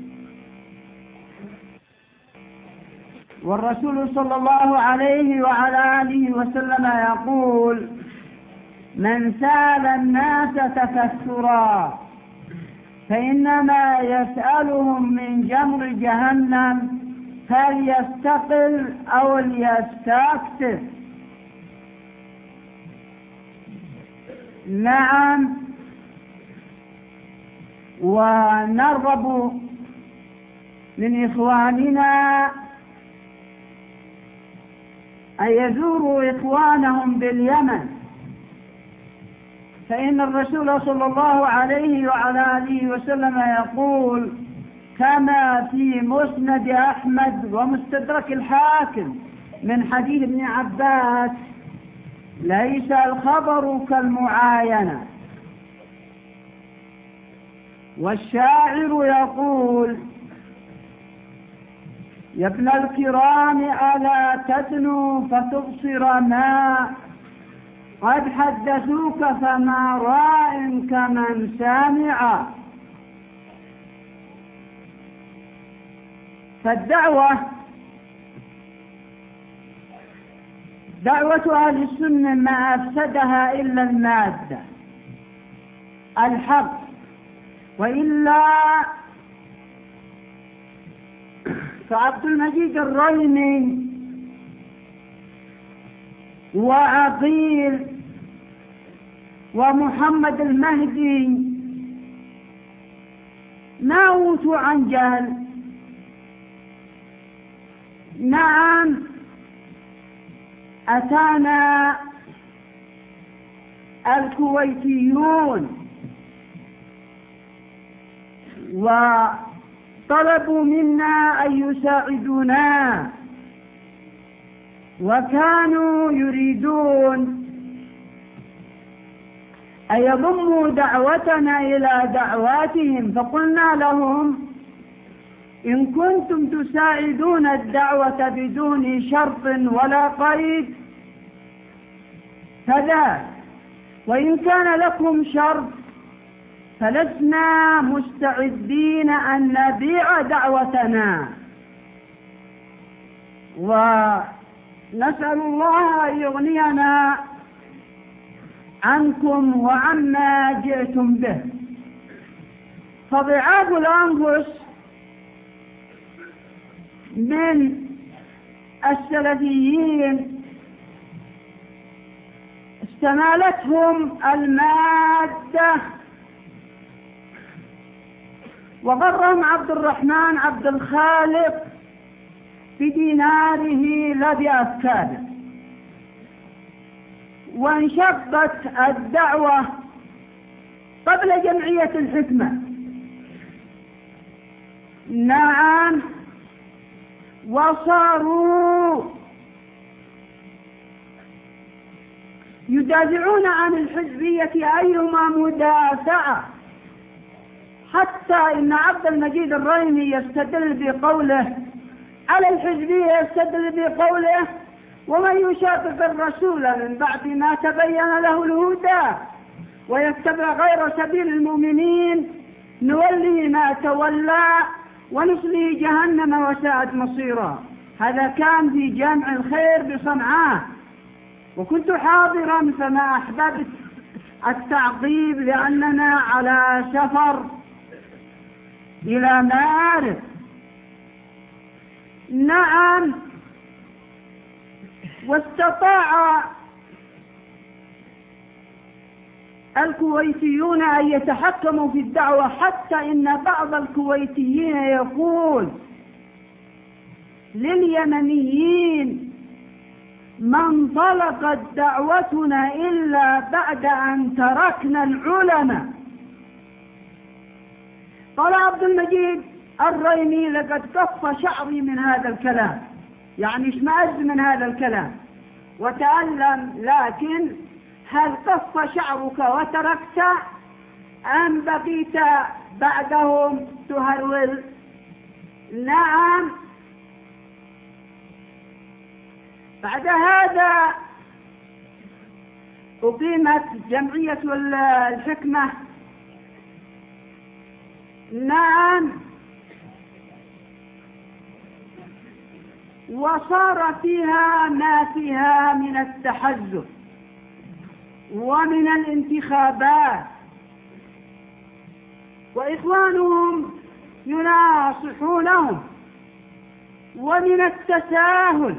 والرسول صلى الله عليه وعلى آله وسلم يقول: من سأل الناس تكثرا فإنما يسألهم من جمر جهنم فليستقل أو ليستكثر. نعم، ونرغب من إخواننا أن يزوروا إخوانهم باليمن، فإن الرسول صلى الله عليه وعلى آله وسلم يقول كما في مسند أحمد ومستدرك الحاكم من حديث ابن عباس: ليس الخبر كالمعاينة. والشاعر يقول: يا ابن الكرام ألا تدنو فتبصر ما قد حدثوك فما راء كمن سامع. فالدعوة دعوة أهل السنة ما أفسدها إلا المادة الحق، وإلا فعبد المجيد الريمي وعقيل ومحمد المهدي ما أوتوا عن جهل. نعم، أتانا الكويتيون وطلبوا منا أن يساعدونا، وكانوا يريدون أن يضموا دعوتنا إلى دعواتهم، فقلنا لهم: إن كنتم تساعدون الدعوة بدون شرط ولا قيد فذاك، وإن كان لكم شرط فلسنا مستعدين أن نبيع دعوتنا. ونسأل الله أن يغنينا عنكم وعما جئتم به. فضعاف الأنفس من السلفيين استمالتهم المادة وغرهم عبد الرحمن عبد الخالق بديناره لا بأفكاره، وانشقت الدعوة قبل جمعية الحكمة. نعم، وصاروا يدافعون عن الحزبية أيما مدافعة، حتى إن عبد المجيد الريمي يستدل بقوله على الحزبية، يستدل بقوله: ومن يشاقق الرسول من بعد ما تبين له الهدى ويتبع غير سبيل المؤمنين نوليه ما تولى ونصليه جهنم وساءت مصيرا. هذا كان في جامع الخير بصنعاء، وكنت حاضرا فما أحببت التعقيب لأننا على سفر إلى مارس. نعم، واستطاع الكويتيون أن يتحكموا في الدعوة، حتى إن بعض الكويتيين يقول لليمنيين: ما انطلقت دعوتنا إلا بعد أن تركنا العلماء. قال عبد المجيد الريمي: لقد كف شعري من هذا الكلام، يعني اشمأز من هذا الكلام وتألم، لكن هل كف شعرك وتركت أم بقيت بعدهم تهرول؟ نعم. بعد هذا أقيمت جمعية الحكمة. نعم. وصار فيها ما فيها من التحزب ومن الانتخابات، وإخوانهم يناصحونهم، ومن التساهل.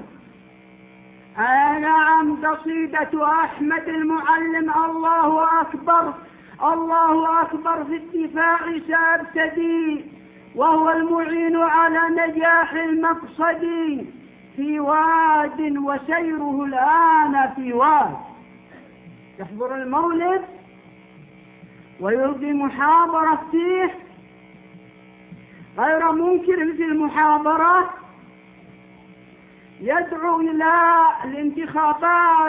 نعم. قصيدة أحمد المعلم: الله أكبر الله أكبر في الدفاع سأبتدي، وهو المعين على نجاح المقصد، في واد وسيره الآن في واد. يحضر المولد ويلقي محاضرة فيه غير منكر في المحاضرة، يدعو إلى الانتخابات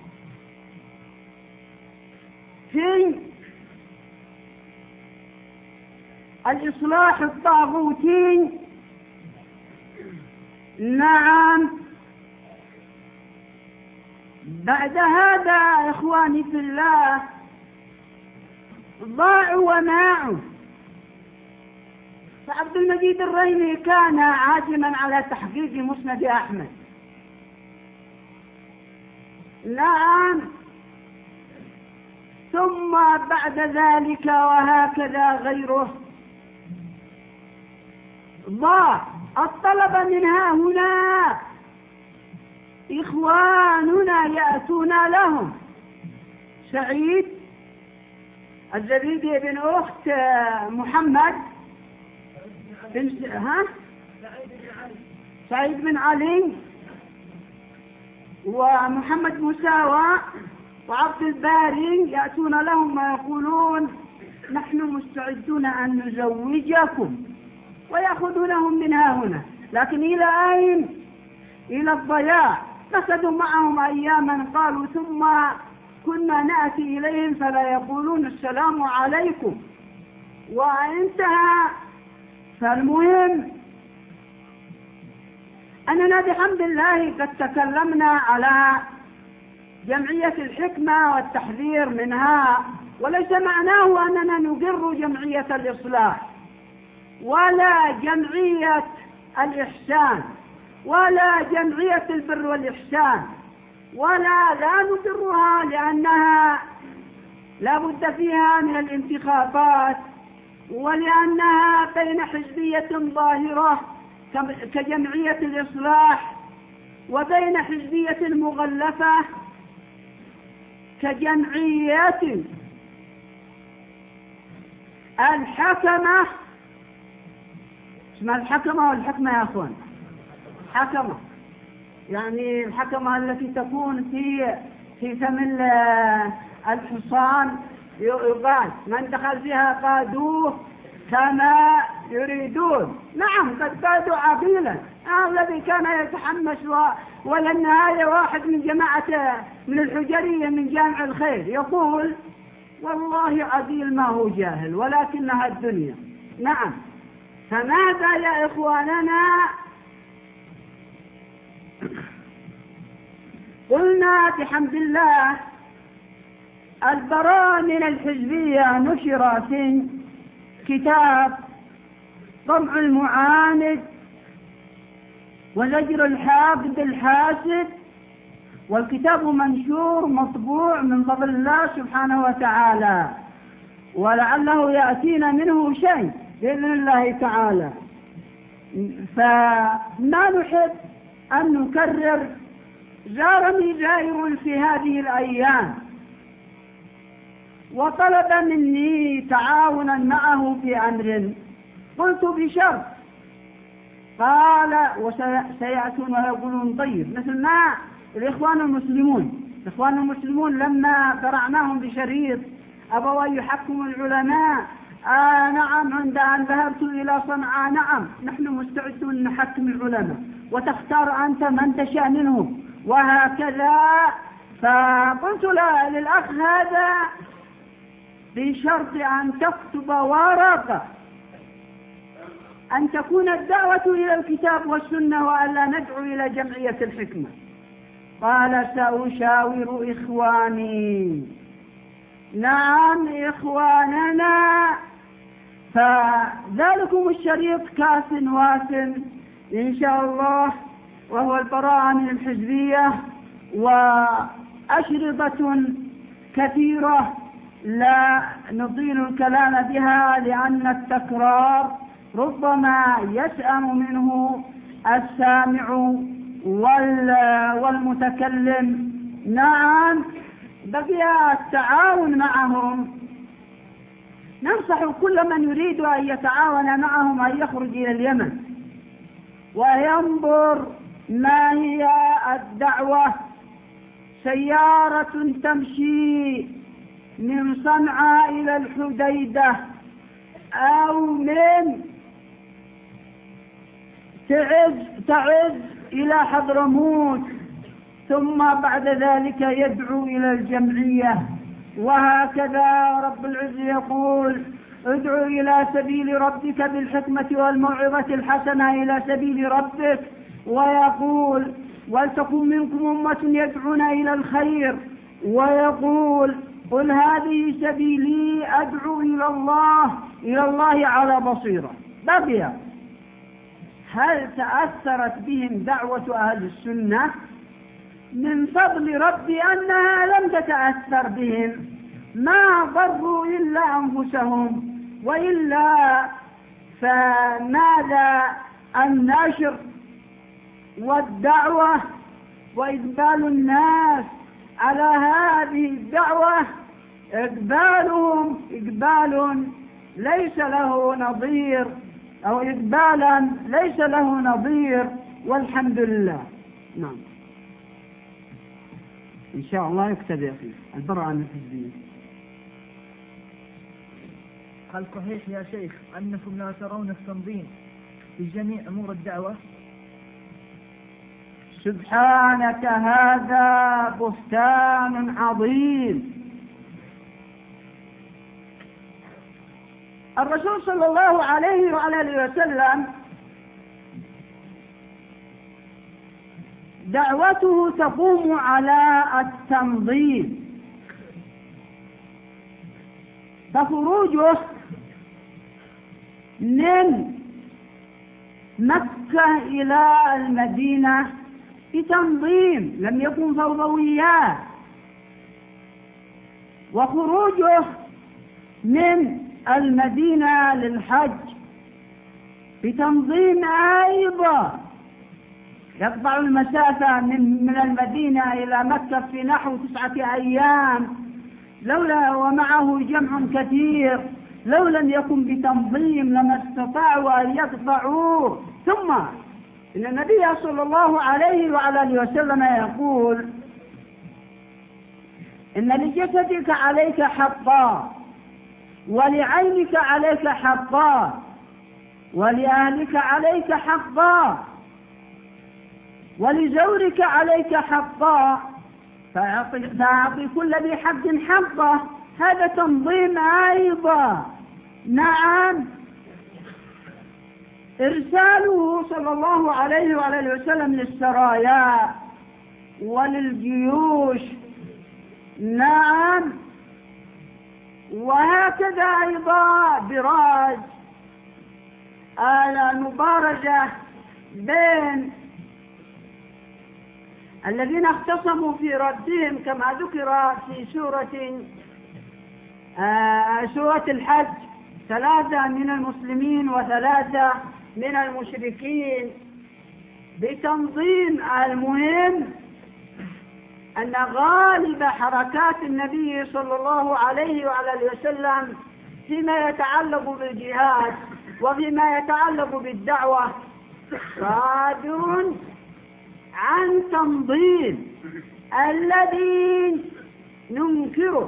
في الإصلاح الطاغوتي. نعم. بعد هذا إخواني في الله ضاعوا وماعوا. فعبد المجيد الريمي كان عازما على تحقيق مسند أحمد. نعم. ثم بعد ذلك وهكذا غيره ضاع. الطلب من ها هنا إخواننا يأتون لهم. سعيد الزبيدي بن أخت محمد بن سعيد بن علي ومحمد مساوى وعبد الباري يأتون لهم ويقولون: نحن مستعدون أن نزوجكم، ويأخذونهم من ها هنا. لكن إلى أين؟ إلى الضياع. فسدوا معهم أياما، قالوا ثم كنا نأتي إليهم فلا يقولون السلام عليكم، وانتهى. فالمهم أننا بحمد الله قد تكلمنا على جمعية الحكمة والتحذير منها، وليس معناه أننا نقر جمعية الإصلاح ولا جمعية الإحسان ولا جمعية البر والإحسان، لا نقرها، لأنها لا بد فيها من الانتخابات، ولأنها بين حزبية ظاهرة كجمعية الإصلاح وبين حزبية مغلفة كجمعية الحكمة. اسمها الحكمة والحكمة يا أخوان. حكمة يعني الحكمة التي تكون في فم الحصان، يقال: من دخل فيها قادوه كما يريدون. نعم، قد قادوا عقيلا. الذي كان يتحمس وللنهاية واحد من جماعة من الحجرية من جامع الخير يقول: والله عديل ما هو جاهل ولكنها الدنيا. نعم. فماذا يا إخواننا؟ قلنا بحمد الله البراء من الحزبية نشر في كتاب طمع المعاند وزجر الحاقد الحاسد، والكتاب منشور مطبوع من فضل الله سبحانه وتعالى، ولعله يأتينا منه شيء بإذن الله تعالى. فما نحب أن نكرر. زارني زائر في هذه الأيام وطلب مني تعاونا معه في أمر، قلت بشرط. قال: وسيأتون ويقولون طيب، مثل ما الإخوان المسلمون لما قرعناهم بشريط أبوا أن يحكموا العلماء. نعم، عند أن ذهبت إلى صنعاء نعم نحن مستعدون نحكم العلماء وتختار أنت من تشاء منهم وهكذا. فقلت للأخ هذا بشرط أن تكتب ورقة أن تكون الدعوة إلى الكتاب والسنة وألا ندعو إلى جمعية الحكمة. قال سأشاور إخواني. نعم إخواننا. فذلكم الشريط كاس واسم إن شاء الله، وهو البراءة من الحزبية، وأشرطة كثيرة لا نطيل الكلام بها لأن التكرار ربما يسأم منه السامع والمتكلم. نعم، بقي التعاون معهم. ننصح كل من يريد أن يتعاون معهم أن يخرج إلى اليمن وينظر ما هي الدعوة. سيارة تمشي من صنعاء إلى الحديدة أو من تعز إلى حضرموت، ثم بعد ذلك يدعو إلى الجمعية. وهكذا رب العزة يقول ادعو إلى سبيل ربك بالحكمة والموعظة الحسنة إلى سبيل ربك، ويقول ولتكن منكم أمة يدعون إلى الخير، ويقول قل هذه سبيلي أدعو إلى الله على بصيرة. بقي هل تأثرت بهم دعوة أهل السنة؟ من فضل ربي أنها لم تتأثر بهم، ما ضروا إلا أنفسهم، وإلا فماذا النشر والدعوة وإقبال الناس على هذه الدعوة إقبالهم إقبال ليس له نظير، أو إقبالا ليس له نظير، والحمد لله. نعم إن شاء الله يكتب يا أخي البراءة من الحزبية. هل صحيح يا شيخ أنكم لا ترون التنظيم في جميع أمور الدعوة؟ سبحانك، هذا بهتان عظيم. الرسول صلى الله عليه وآله وسلم دعوته تقوم على التنظيم، فخروجه من مكة إلى المدينة بتنظيم لم يكن فوضويات، وخروجه من المدينة للحج بتنظيم أيضا، يقطع المسافة من المدينة إلى مكة في نحو 9 أيام، لولا ومعه جمع كثير، لو لم يكن بتنظيم لما استطاعوا أن يقطعوه. ثم إن النبي صلى الله عليه وآله وسلم يقول إن لجسدك عليك حقا، ولعينك عليك حقا، ولأهلك عليك حقا، ولزورك عليك حقا، فأعطي كل ذي حق حقه. هذا تنظيم أيضا. نعم، إرساله صلى الله عليه وآله وسلم للسرايا وللجيوش. نعم، وهكذا أيضا براج المبارزة بين الذين اختصموا في ردهم كما ذكر في سورة الحج، 3 من المسلمين و3 من المشركين بتنظيم. المهم أن غالب حركات النبي صلى الله عليه وآله وسلم فيما يتعلق بالجهاد وفيما يتعلق بالدعوة قادر عن تنظيم الذي ننكره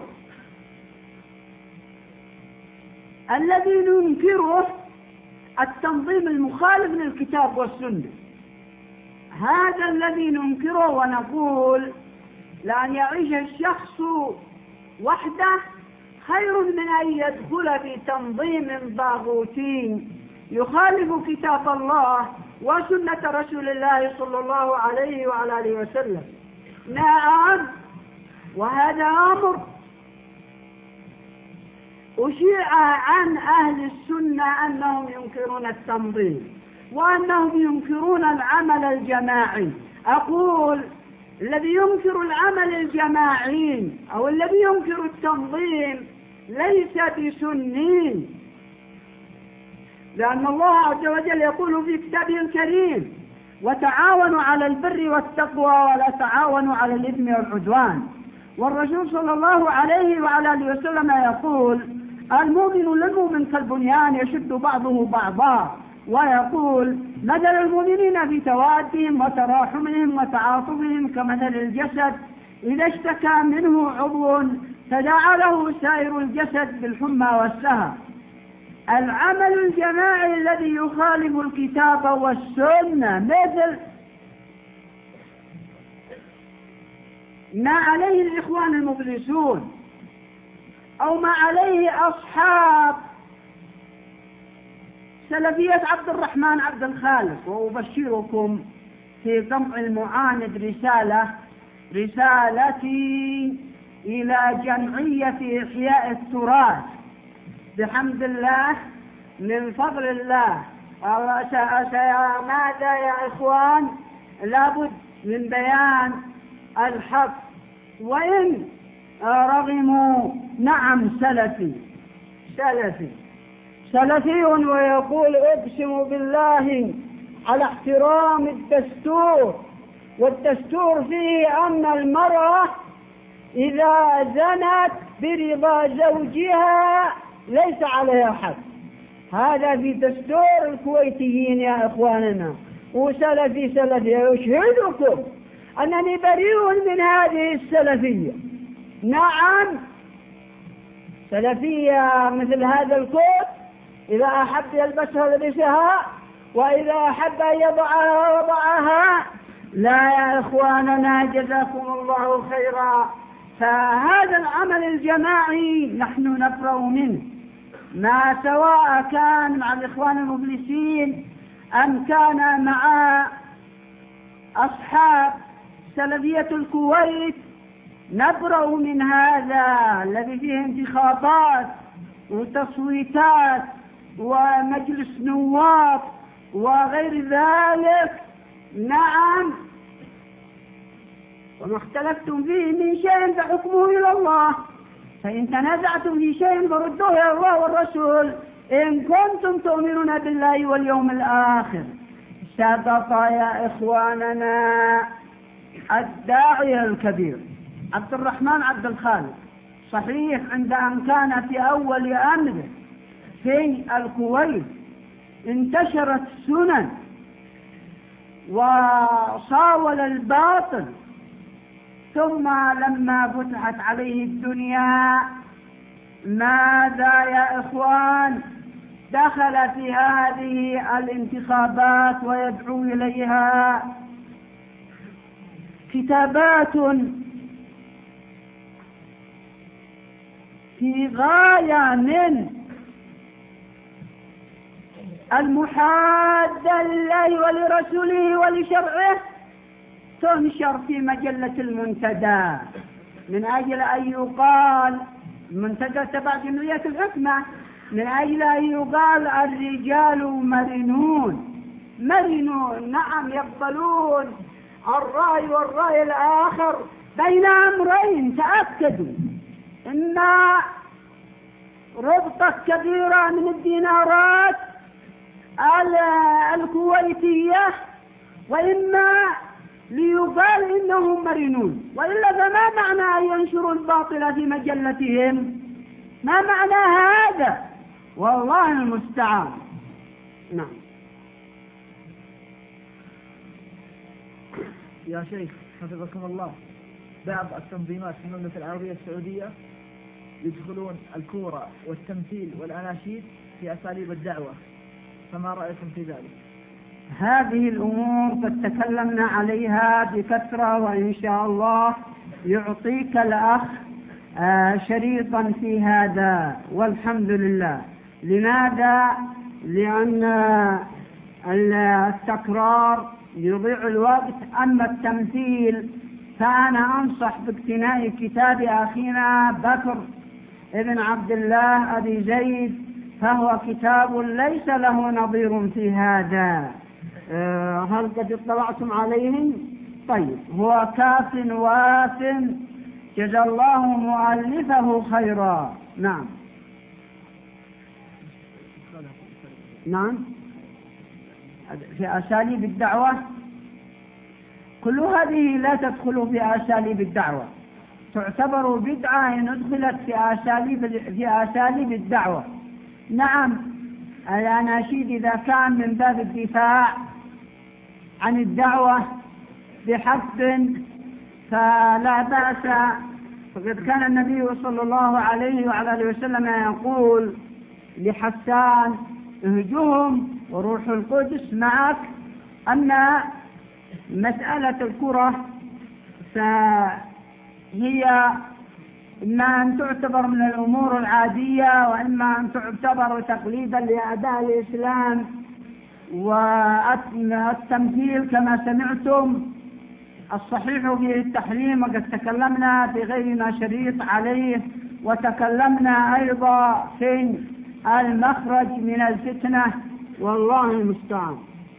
التنظيم المخالف للكتاب والسنة. هذا الذي ننكره ونقول لأن يعيش الشخص وحده خير من أن يدخل في تنظيم طاغوتي يخالف كتاب الله وسنة رسول الله صلى الله عليه وعلى آله وسلم. نعم، وهذا أمر أشيع عن أهل السنة أنهم ينكرون التنظيم وأنهم ينكرون العمل الجماعي. أقول الذي ينكر العمل الجماعي أو الذي ينكر التنظيم ليس بسني، لأن الله عز وجل يقول في كتابه الكريم: وتعاونوا على البر والتقوى ولا تعاونوا على الإثم والعدوان. والرسول صلى الله عليه وعلى آله وسلم يقول: المؤمن للمؤمن كالبنيان يشد بعضه بعضا. ويقول: مثل المؤمنين في توادهم وتراحمهم وتعاطفهم كمثل الجسد إذا اشتكى منه عضو تداعى له سائر الجسد بالحمى والسهر. العمل الجماعي الذي يخالف الكتاب والسنة مثل ما عليه الإخوان المفلسون أو ما عليه أصحاب سلفية عبد الرحمن عبد الخالق. وأبشركم في قمع المعاند رسالتي إلى جمعية إحياء التراث بحمد الله من فضل الله. ماذا يا إخوان؟ لابد من بيان الحق وإن رغموا. نعم، سلفي ويقول: اقسم بالله على احترام الدستور، والدستور فيه أن المرأة إذا زنت برضا زوجها ليس عليها حد. هذا في دستور الكويتيين يا إخواننا. وسلفي أشهدكم أنني بريء من هذه السلفية. نعم، سلفية مثل هذا الكوت إذا أحب يلبسها لبسها وإذا أحب أن يضعها وضعها. لا يا إخواننا، جزاكم الله خيرا. فهذا العمل الجماعي نحن نفرغ منه، ما سواء كان مع الإخوان المفلسين أم كان مع أصحاب سلفية الكويت. نبرأ من هذا الذي فيه انتخابات وتصويتات ومجلس نواب وغير ذلك. نعم، وما اختلفتم فيه من شيء فحكمه إلى الله، فإن تنازعتم في شيء فردوه إلى الله والرسول إن كنتم تؤمنون بالله واليوم الآخر. سبق يا إخواننا الداعية الكبير عبد الرحمن عبد الخالق، صحيح عند أن كان في أول أمره في الكويت انتشرت السنن وصاول الباطل، ثم لما فتحت عليه الدنيا ماذا يا إخوان؟ دخل في هذه الانتخابات ويدعو إليها كتابات في غاية من المحادة لله ولرسوله ولشرعه، تنشر في مجلة المنتدى من أجل أن يقال، المنتدى تبع جمعية الحكمة، من أجل أن يقال الرجال مرنون. نعم، يقبلون الرأي والرأي الآخر بين أمرين. تأكدوا إن ربطة كبيرة من الدينارات الكويتية، وإما ليقال إنهم مرنون، وإلا فما معنى أن ينشروا الباطل في مجلتهم؟ ما معنى هذا؟ والله المستعان. نعم. يا شيخ حفظكم الله، بعض التنظيمات في المملكة العربية السعودية يدخلون الكورة والتمثيل والأناشيد في أساليب الدعوة، فما رأيكم في ذلك؟ هذه الأمور قد تكلمنا عليها بكثرة، وإن شاء الله يعطيك الأخ شريطا في هذا، والحمد لله. لماذا؟ لأن التكرار يضيع الوقت. أما التمثيل فأنا أنصح باقتناء كتاب أخينا بكر ابن عبد الله أبي زيد، فهو كتاب ليس له نظير في هذا. هل قد اطلعتم عليه؟ طيب، هو كاف واف، جزا الله مؤلفه خيرا. نعم نعم. في أساليب الدعوة كل هذه لا تدخل في أساليب الدعوة، تعتبر بدعة إن أدخلت في أساليب الدعوة. نعم، الأناشيد إذا كان من باب الدفاع عن الدعوة بحسب فلا بأس، فقد كان النبي صلى الله عليه وعلى آله وسلم يقول لحسان: اهجهم وروح القدس معك. أما مسألة الكرة فهي إما أن تعتبر من الأمور العادية، وإما أن تعتبر تقليدا لأعداء الإسلام. والتمثيل كما سمعتم الصحيح فيه التحريم، وقد تكلمنا بغير ما شريط عليه، وتكلمنا أيضا في المخرج من الفتنة، والله المستعان.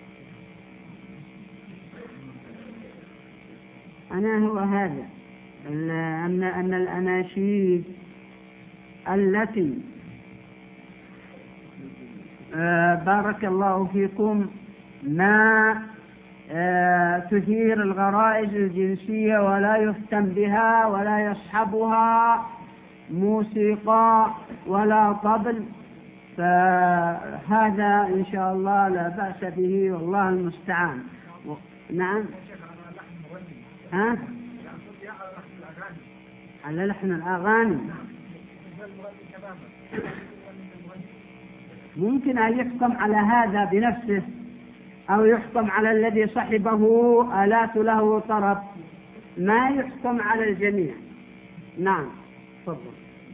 أنا هو هذا أن الأناشيد التي بارك الله فيكم ما تثير الغرائز الجنسية ولا يفتن بها ولا يصحبها موسيقى ولا طبل، فهذا إن شاء الله لا بأس به، والله المستعان. نعم. ها؟ على لحن الأغاني ممكن أن يحكم على هذا بنفسه، أو يحكم على الذي صحبه آلات له طرب، ما يحكم على الجميع. نعم تفضل.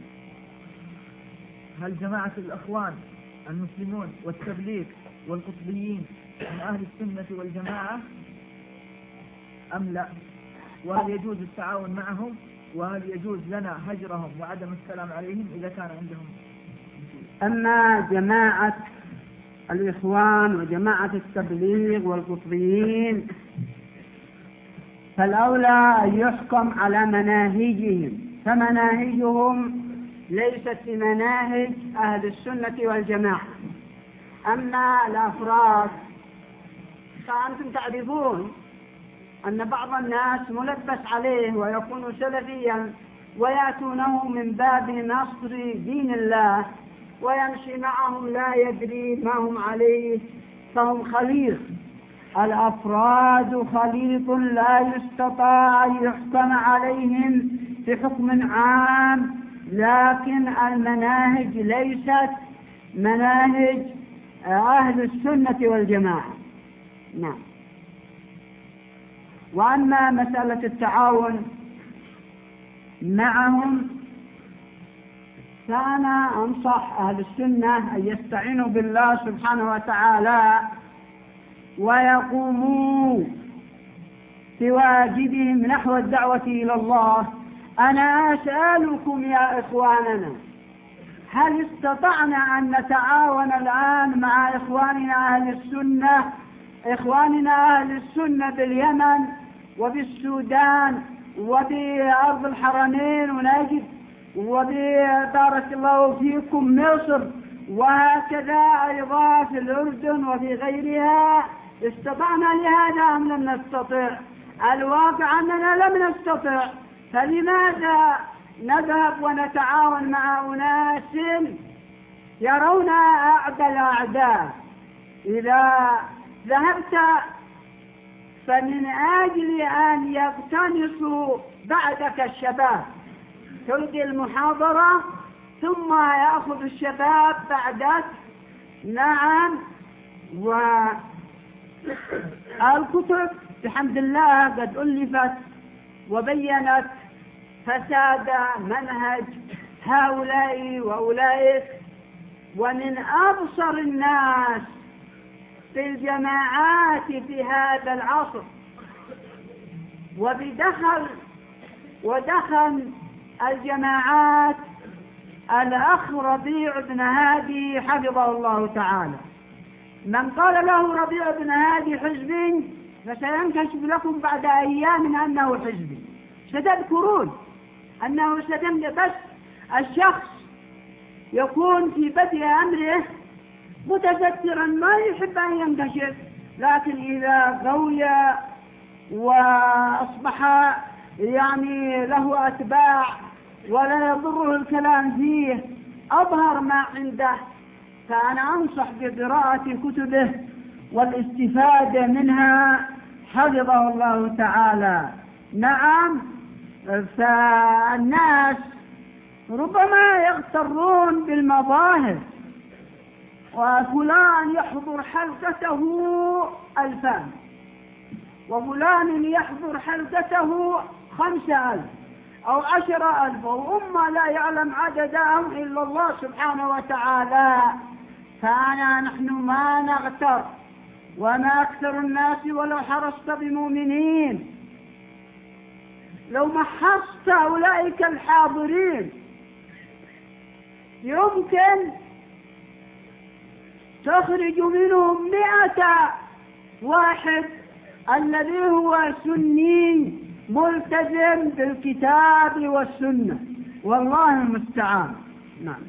هل جماعة الأخوان المسلمون والتبليغ والقطبيين من أهل السنة والجماعة أم لا؟ وهل يجوز التعاون معهم؟ وهل يجوز لنا هجرهم وعدم السلام عليهم إذا كان عندهم؟ أما جماعة الإخوان وجماعة التبليغ والقطبيين فالأولى أن يحكم على مناهجهم، فمناهجهم ليست بمناهج أهل السنة والجماعة. أما الأفراد فأنتم تعرفون أن بعض الناس ملبس عليه ويكون سلفيا ويأتونه من باب نصر دين الله، ويمشي معهم لا يدري ما هم عليه، فهم خليط. الأفراد خليط لا يستطاع أن يحكم عليهم بحكم عام، لكن المناهج ليست مناهج أهل السنة والجماعة. نعم. وأما مسألة التعاون معهم فأنا أنصح أهل السنة أن يستعينوا بالله سبحانه وتعالى ويقوموا بواجبهم نحو الدعوة إلى الله. أنا أسألكم يا إخواننا، هل استطعنا أن نتعاون الآن مع إخواننا أهل السنة باليمن وبالسودان وبأرض الحرمين ونجد وبارك الله فيكم مصر، وهكذا أيضا في الأردن وفي غيرها؟ استطعنا لهذا أم لم نستطع؟ الواقع أننا لم نستطع، فلماذا نذهب ونتعاون مع أناس يرون أعدى الأعداء؟ إذا ذهبت فمن أجل أن يقتنصوا بعدك الشباب تلقي المحاضرة ثم يأخذ الشباب بعدك. نعم. والكتب بحمد الله قد ألفت وبينت فساد منهج هؤلاء وأولئك. ومن أبصر الناس في الجماعات في هذا العصر ودخل الجماعات الأخ ربيع بن هادي حفظه الله تعالى. من قال له ربيع بن هادي حزبي فسينكشف لكم بعد أيام أنه حزبي، ستذكرون أنه بس الشخص يكون في بدء أمره متسترا ما يحب أن ينكشف، لكن إذا قوي وأصبح يعني له أتباع ولا يضره الكلام فيه أظهر ما عنده. فأنا أنصح بقراءة كتبه والاستفادة منها حفظه الله تعالى. نعم. فالناس ربما يغترون بالمظاهر، وفلان يحضر حلقته 2000 وفلان يحضر حلقته 5000 أو 10,000 وأمة لا يعلم عددهم إلا الله سبحانه وتعالى. نحن ما نغتر، وما أكثر الناس ولو حرصت بمؤمنين. لو محصت أولئك الحاضرين يمكن تخرج منهم 100 واحد الذي هو سني ملتزم بالكتاب والسنة، والله المستعان. نعم.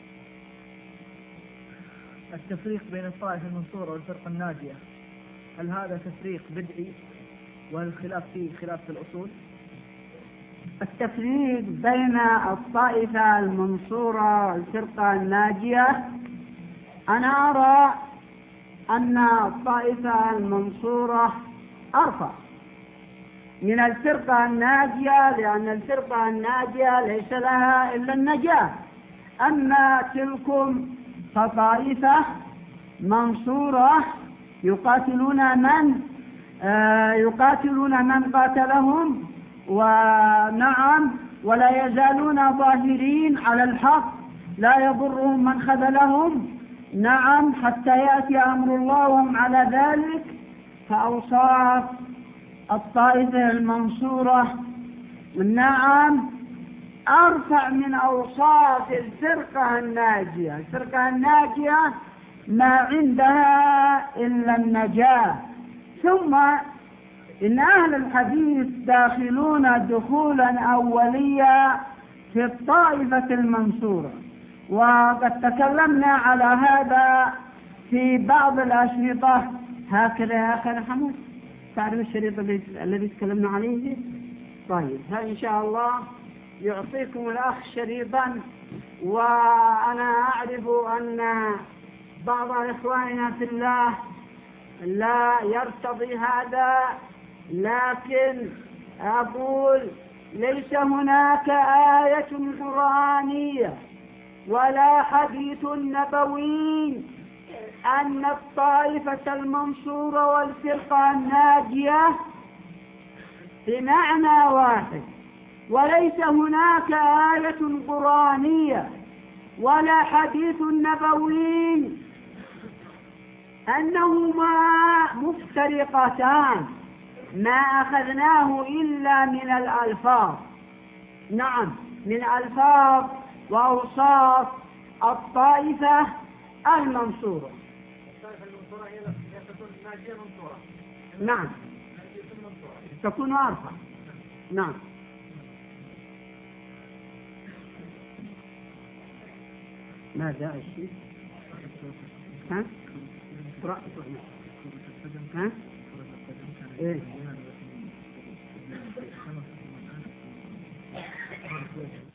التفريق بين الطائفة المنصورة والفرقة الناجية، هل هذا تفريق بدعي؟ وهل الخلاف فيه خلاف في الأصول؟ التفريق بين الطائفة المنصورة والفرقة الناجية، أنا أرى أن الطائفة المنصورة أرفع من الفرقة الناجية، لأن الفرقة الناجية ليس لها إلا النجاة. أما تلكم فطائفة منصورة يقاتلون من قاتلهم، ونعم، ولا يزالون ظاهرين على الحق، لا يضرهم من خذلهم. نعم، حتى يأتي أمر الله وهم على ذلك. فأوصاف الطائفة المنصورة نعم أرفع من أوصاف الفرقة الناجية. الفرقة الناجية ما عندها إلا النجاة. ثم إن أهل الحديث داخلون دخولا أوليا في الطائفة المنصورة، وقد تكلمنا على هذا في بعض الأشرطة. هكذا يا أخي حمود، تعرف الشريط الذي تكلمنا عليه؟ طيب، إن شاء الله يعطيكم الأخ شريطا. وأنا أعرف أن بعض إخواننا في الله لا يرتضي هذا، لكن أقول ليس هناك آية قرآنية ولا حديث نبوي أن الطائفة المنصورة والفرقة الناجية بمعنى واحد، وليس هناك آية قرآنية ولا حديث نبوي أنهما مفترقتان، ما أخذناه إلا من الألفاظ. نعم، من ألفاظ وأوصاف الطائفة المنصورة. الطائفة المنصورة هي تكون ناجية منصورة. نعم، تكون أرفع. نعم. ماذا الشيء؟ ها؟ ها؟ إيه؟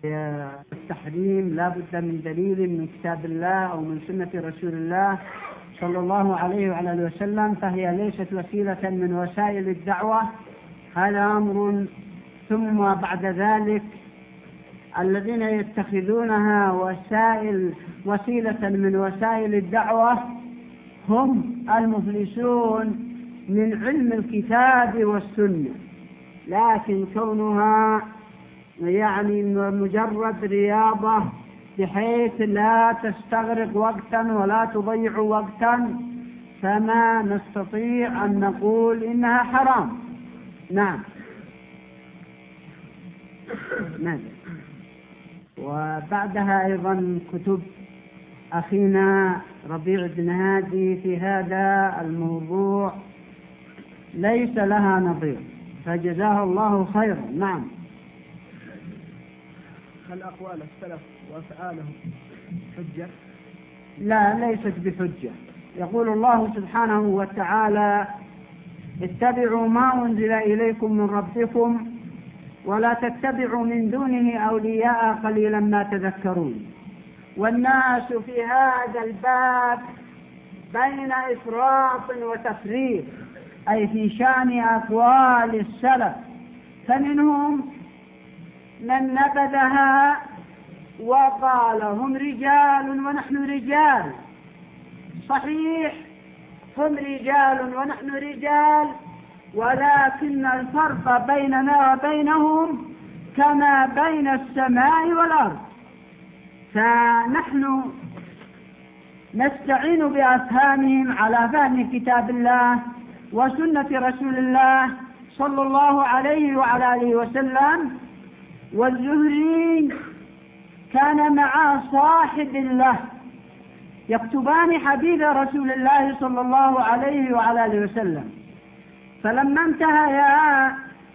التحريم لا بد من دليل من كتاب الله أو من سنة رسول الله صلى الله عليه وعلى آله وسلم، فهي ليست وسيلة من وسائل الدعوة. هذا أمر. ثم بعد ذلك الذين يتخذونها وسيلة من وسائل الدعوة هم المفلسون من علم الكتاب والسنة، لكن كونها يعني مجرد رياضة بحيث لا تستغرق وقتا ولا تضيع وقتا، فما نستطيع أن نقول إنها حرام. نعم. وبعدها أيضا كتب أخينا ربيع بن هادي في هذا الموضوع ليس لها نظير، فجزاه الله خيرا. نعم. هل أقوال السلف وأفعالهم حجة؟ لا، ليست بحجة. يقول الله سبحانه وتعالى: اتبعوا ما أنزل إليكم من ربكم ولا تتبعوا من دونه أولياء قليلا ما تذكرون. والناس في هذا الباب بين إفراط وتفريط، أي في شأن أقوال السلف، فمنهم من نبذها وقال هم رجال ونحن رجال. صحيح، هم رجال ونحن رجال، ولكن الفرق بيننا وبينهم كما بين السماء والأرض. فنحن نستعين بأفهامهم على فهم كتاب الله وسنة رسول الله صلى الله عليه وعلى آله وسلم. والزهري كان مع صاحب له يكتبان حديث رسول الله صلى الله عليه وعلى آله وسلم، فلما انتهيا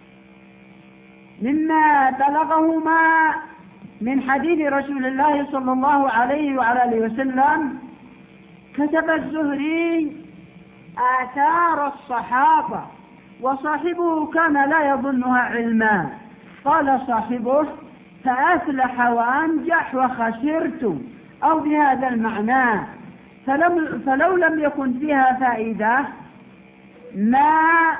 مما بلغهما من حديث رسول الله صلى الله عليه وعلى آله وسلم كتب الزهري آثار الصحابة، وصاحبه كان لا يظنها علما. قال صاحبه: فأفلح وأنجح وخسرت، أو بهذا المعنى. فلو لم يكن فيها فائدة ما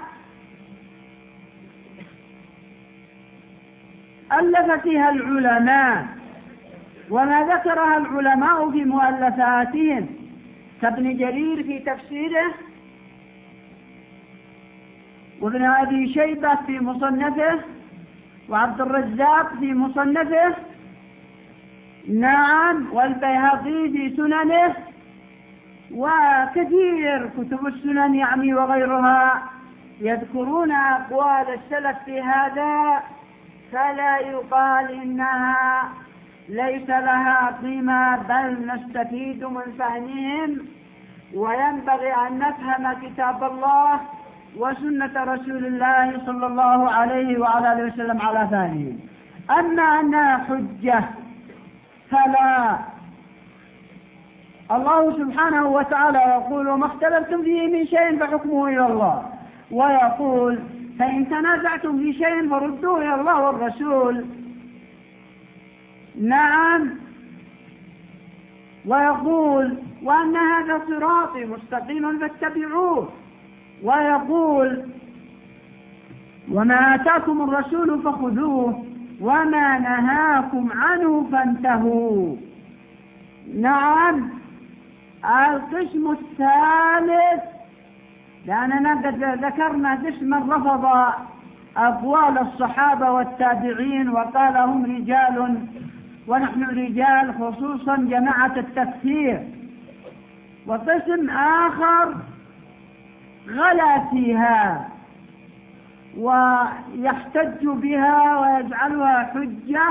ألف فيها العلماء، وما ذكرها العلماء في مؤلفاتهم، كابن جرير في تفسيره، وابن أبي شيبة في مصنفه، وعبد الرزاق في مصنفه. نعم. والبيهقي في سننه، وكثير كتب السنن يعني وغيرها يذكرون أقوال السلف في هذا، فلا يقال إنها ليس لها قيمة، بل نستفيد من فهمهم. وينبغي أن نفهم كتاب الله وسنة رسول الله صلى الله عليه وعلى آله وسلم على فهمهم. أما أنها حجة فلا. الله سبحانه وتعالى يقول: وما اختلفتم فيه من شيء فحكمه إلى الله، ويقول: فإن تنازعتم في شيء فردوه إلى الله والرسول. نعم. ويقول: وأن هذا صراطي مستقيم فاتبعوه. ويقول: وما آتاكم الرسول فخذوه وما نهاكم عنه فانتهوا. نعم. القسم الثالث، لأننا قد ذكرنا قسما رفض أقوال الصحابة والتابعين وقال هم رجال ونحن رجال، خصوصا جماعة التكفير. وقسم آخر غلا فيها ويحتج بها ويجعلها حجة،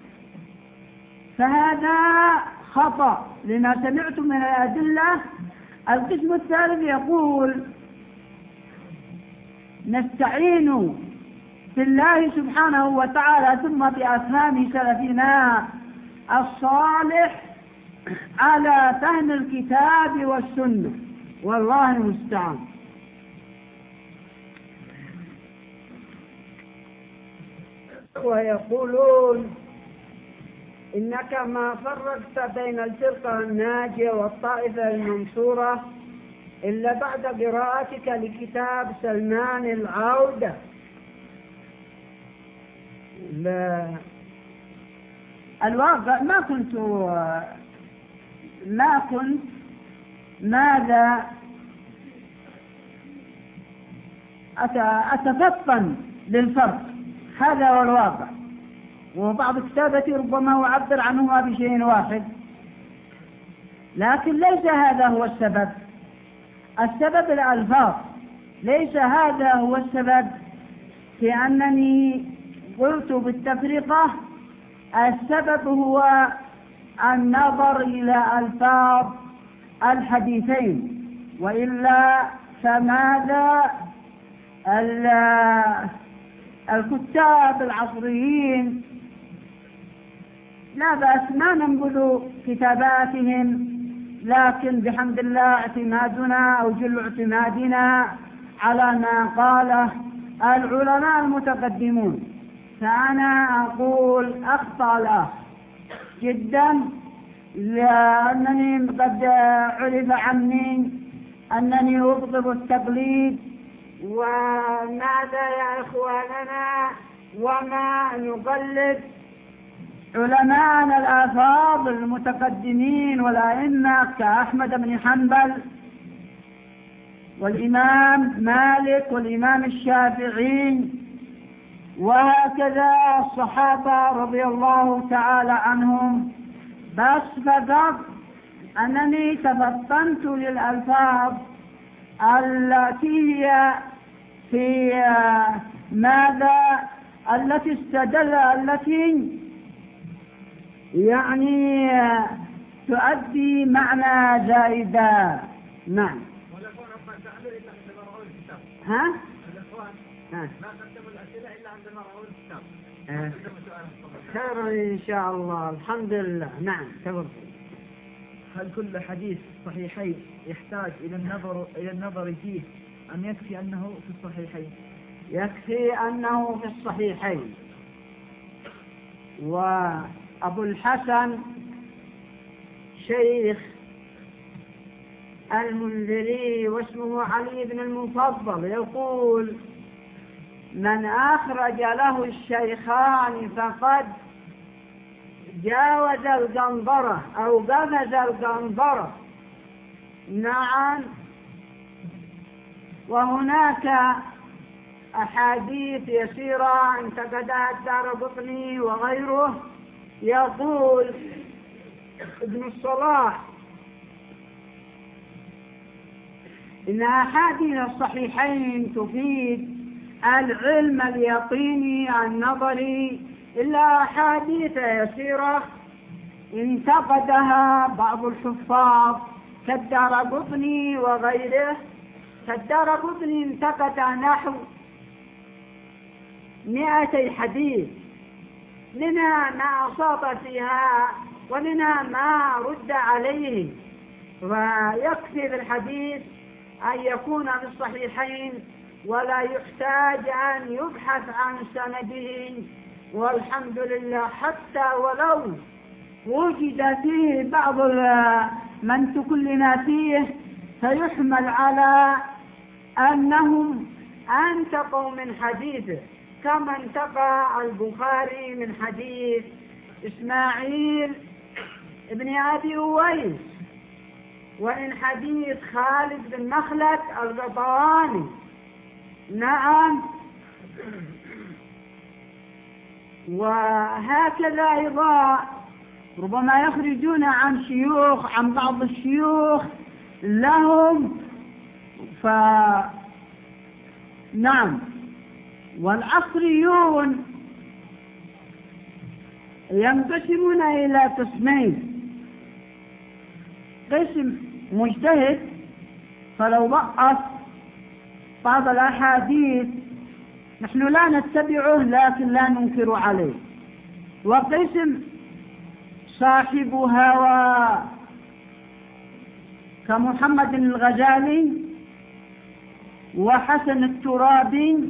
فهذا خطأ لما سمعت من الأدلة. القسم الثالث يقول: نستعين بالله سبحانه وتعالى ثم بأفهام سلفنا الصالح على فهم الكتاب والسنة، والله المستعان. ويقولون: إنك ما فرقت بين الفرقة الناجية والطائفة المنصورة إلا بعد قراءتك لكتاب سلمان العودة. الواقع ما كنت ماذا أتفطن للفرق، هذا هو الواقع. وبعض كتابتي ربما أعبر عنها بشيء واحد، لكن ليس هذا هو السبب. السبب الألفاظ، ليس هذا هو السبب في أنني قلت بالتفرقة. السبب هو النظر إلى ألفاظ الحديثين، وإلا فماذا الكتاب العصريين لا بأس ما ننبذ كتاباتهم، لكن بحمد الله اعتمادنا أو جل اعتمادنا على ما قاله العلماء المتقدمون. فأنا أقول أخطأ الأخ جدا، لأنني قد عرف عني أنني أبغض التقليد. وماذا يا إخواننا وما نقلد علماءنا الآفاضل المتقدمين والأئمة كأحمد بن حنبل والإمام مالك والإمام الشافعي، وهكذا الصحابة رضي الله تعالى عنهم. بس فقط أنني تفطنت للألفاظ التي هي في ماذا التي استدل، التي يعني تؤدي معنى زائدا. نعم. ها؟ ما قدموا الأسئلة إلا عندما رأوا الكتاب. خير إن شاء الله، الحمد لله. نعم تفضل. هل كل حديث صحيحين يحتاج إلى النظر فيه أم يكفي أنه في الصحيحين؟ يكفي أنه في الصحيحين. وأبو الحسن شيخ المنذري واسمه علي بن المفضل يقول: من أخرج له الشيخان فقد جاوز القنطرة أو قفز القنطرة. نعم. وهناك أحاديث يسيرة انتقدها الدارقطني وغيره. يقول ابن الصلاح إن أحاديث الصحيحين تفيد العلم اليقيني النظري، إلا أحاديث يسيرة انتقدها بعض الحفاظ كالدارقطني وغيره. كالدارقطني انتقد نحو 200 حديث، لنا ما أصاب فيها ولنا ما رد عليه. ويكفي بالحديث أن يكون في الصحيحين ولا يحتاج أن يبحث عن سنده. والحمد لله حتى ولو وجد فيه بعض من تكلنا فيه فيحمل على أنهم انتقوا من حديثه، كما انتقى البخاري من حديث إسماعيل ابن أبي أويس، ومن حديث خالد بن مخلد القطواني. نعم. وهكذا أيضا ربما يخرجون عن بعض الشيوخ لهم. نعم. والعصريون ينقسمون إلى قسمين: قسم مجتهد فلو ضعف بعض الأحاديث نحن لا نتبعه لكن لا ننكر عليه، وقسم صاحب هوى كمحمد الغزالي وحسن الترابي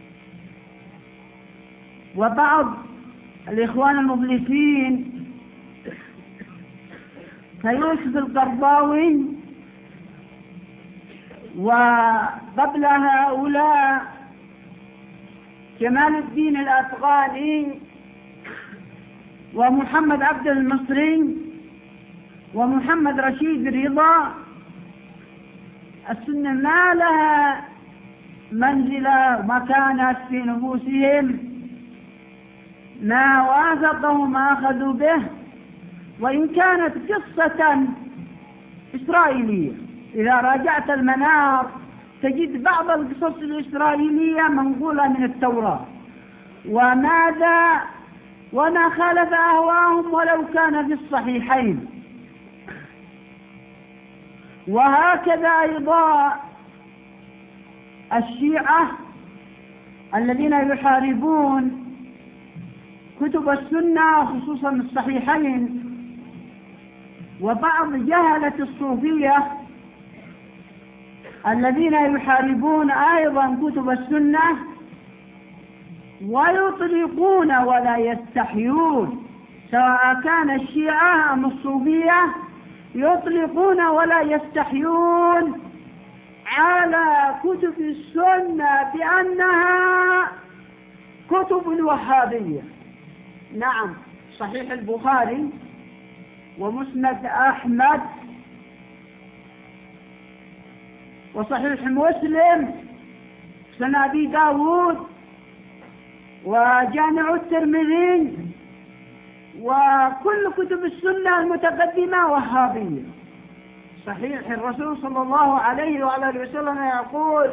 وبعض الإخوان المفلسين كيوسف القرضاوي وقبل هؤلاء جمال الدين الأفغاني ومحمد عبد المصري ومحمد رشيد رضا. السنة ما لها منزلة ومكانة في نفوسهم، ما وافقوا ما أخذوا به، وإن كانت قصة إسرائيلية. إذا راجعت المنار تجد بعض القصص الإسرائيلية منقولة من التوراة، وما خالف أهواهم ولو كان في الصحيحين. وهكذا أيضا الشيعة الذين يحاربون كتب السنة خصوصا الصحيحين، وبعض جهلة الصوفية الذين يحاربون أيضا كتب السنة ويطلقون ولا يستحيون، سواء كان الشيعة أم الصوفية يطلقون ولا يستحيون على كتب السنة بأنها كتب الوهابية. نعم، صحيح البخاري ومسند أحمد وصحيح مسلم سنن أبي داود وجامع الترمذي وكل كتب السنة المتقدمة وهابية. صحيح الرسول صلى الله عليه وآله وسلم يقول: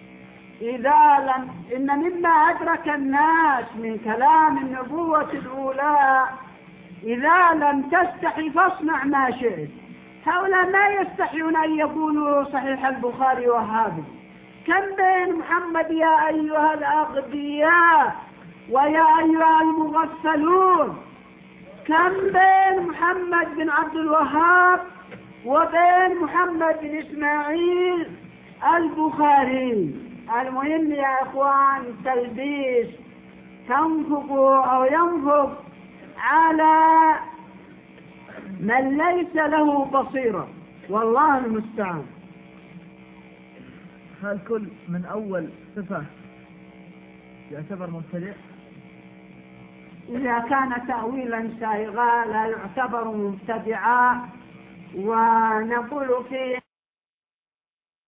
إن مما أدرك الناس من كلام النبوة الأولى إذا لم تستحي فاصنع ما شئت. هؤلاء ما يستحيون أن يقولوا صحيح البخاري وهابي. كم بين محمد يا أيها الأغبياء ويا أيها المغفلون، كم بين محمد بن عبد الوهاب وبين محمد بن إسماعيل البخاري. المهم يا إخوان تلبيس تنفق أو ينفق على من ليس له بصيرة، والله المستعان. هل كل من أول صفة يعتبر مبتدع؟ إذا كان تأويلا سائغا لا يعتبر مبتدعا، ونقول فيه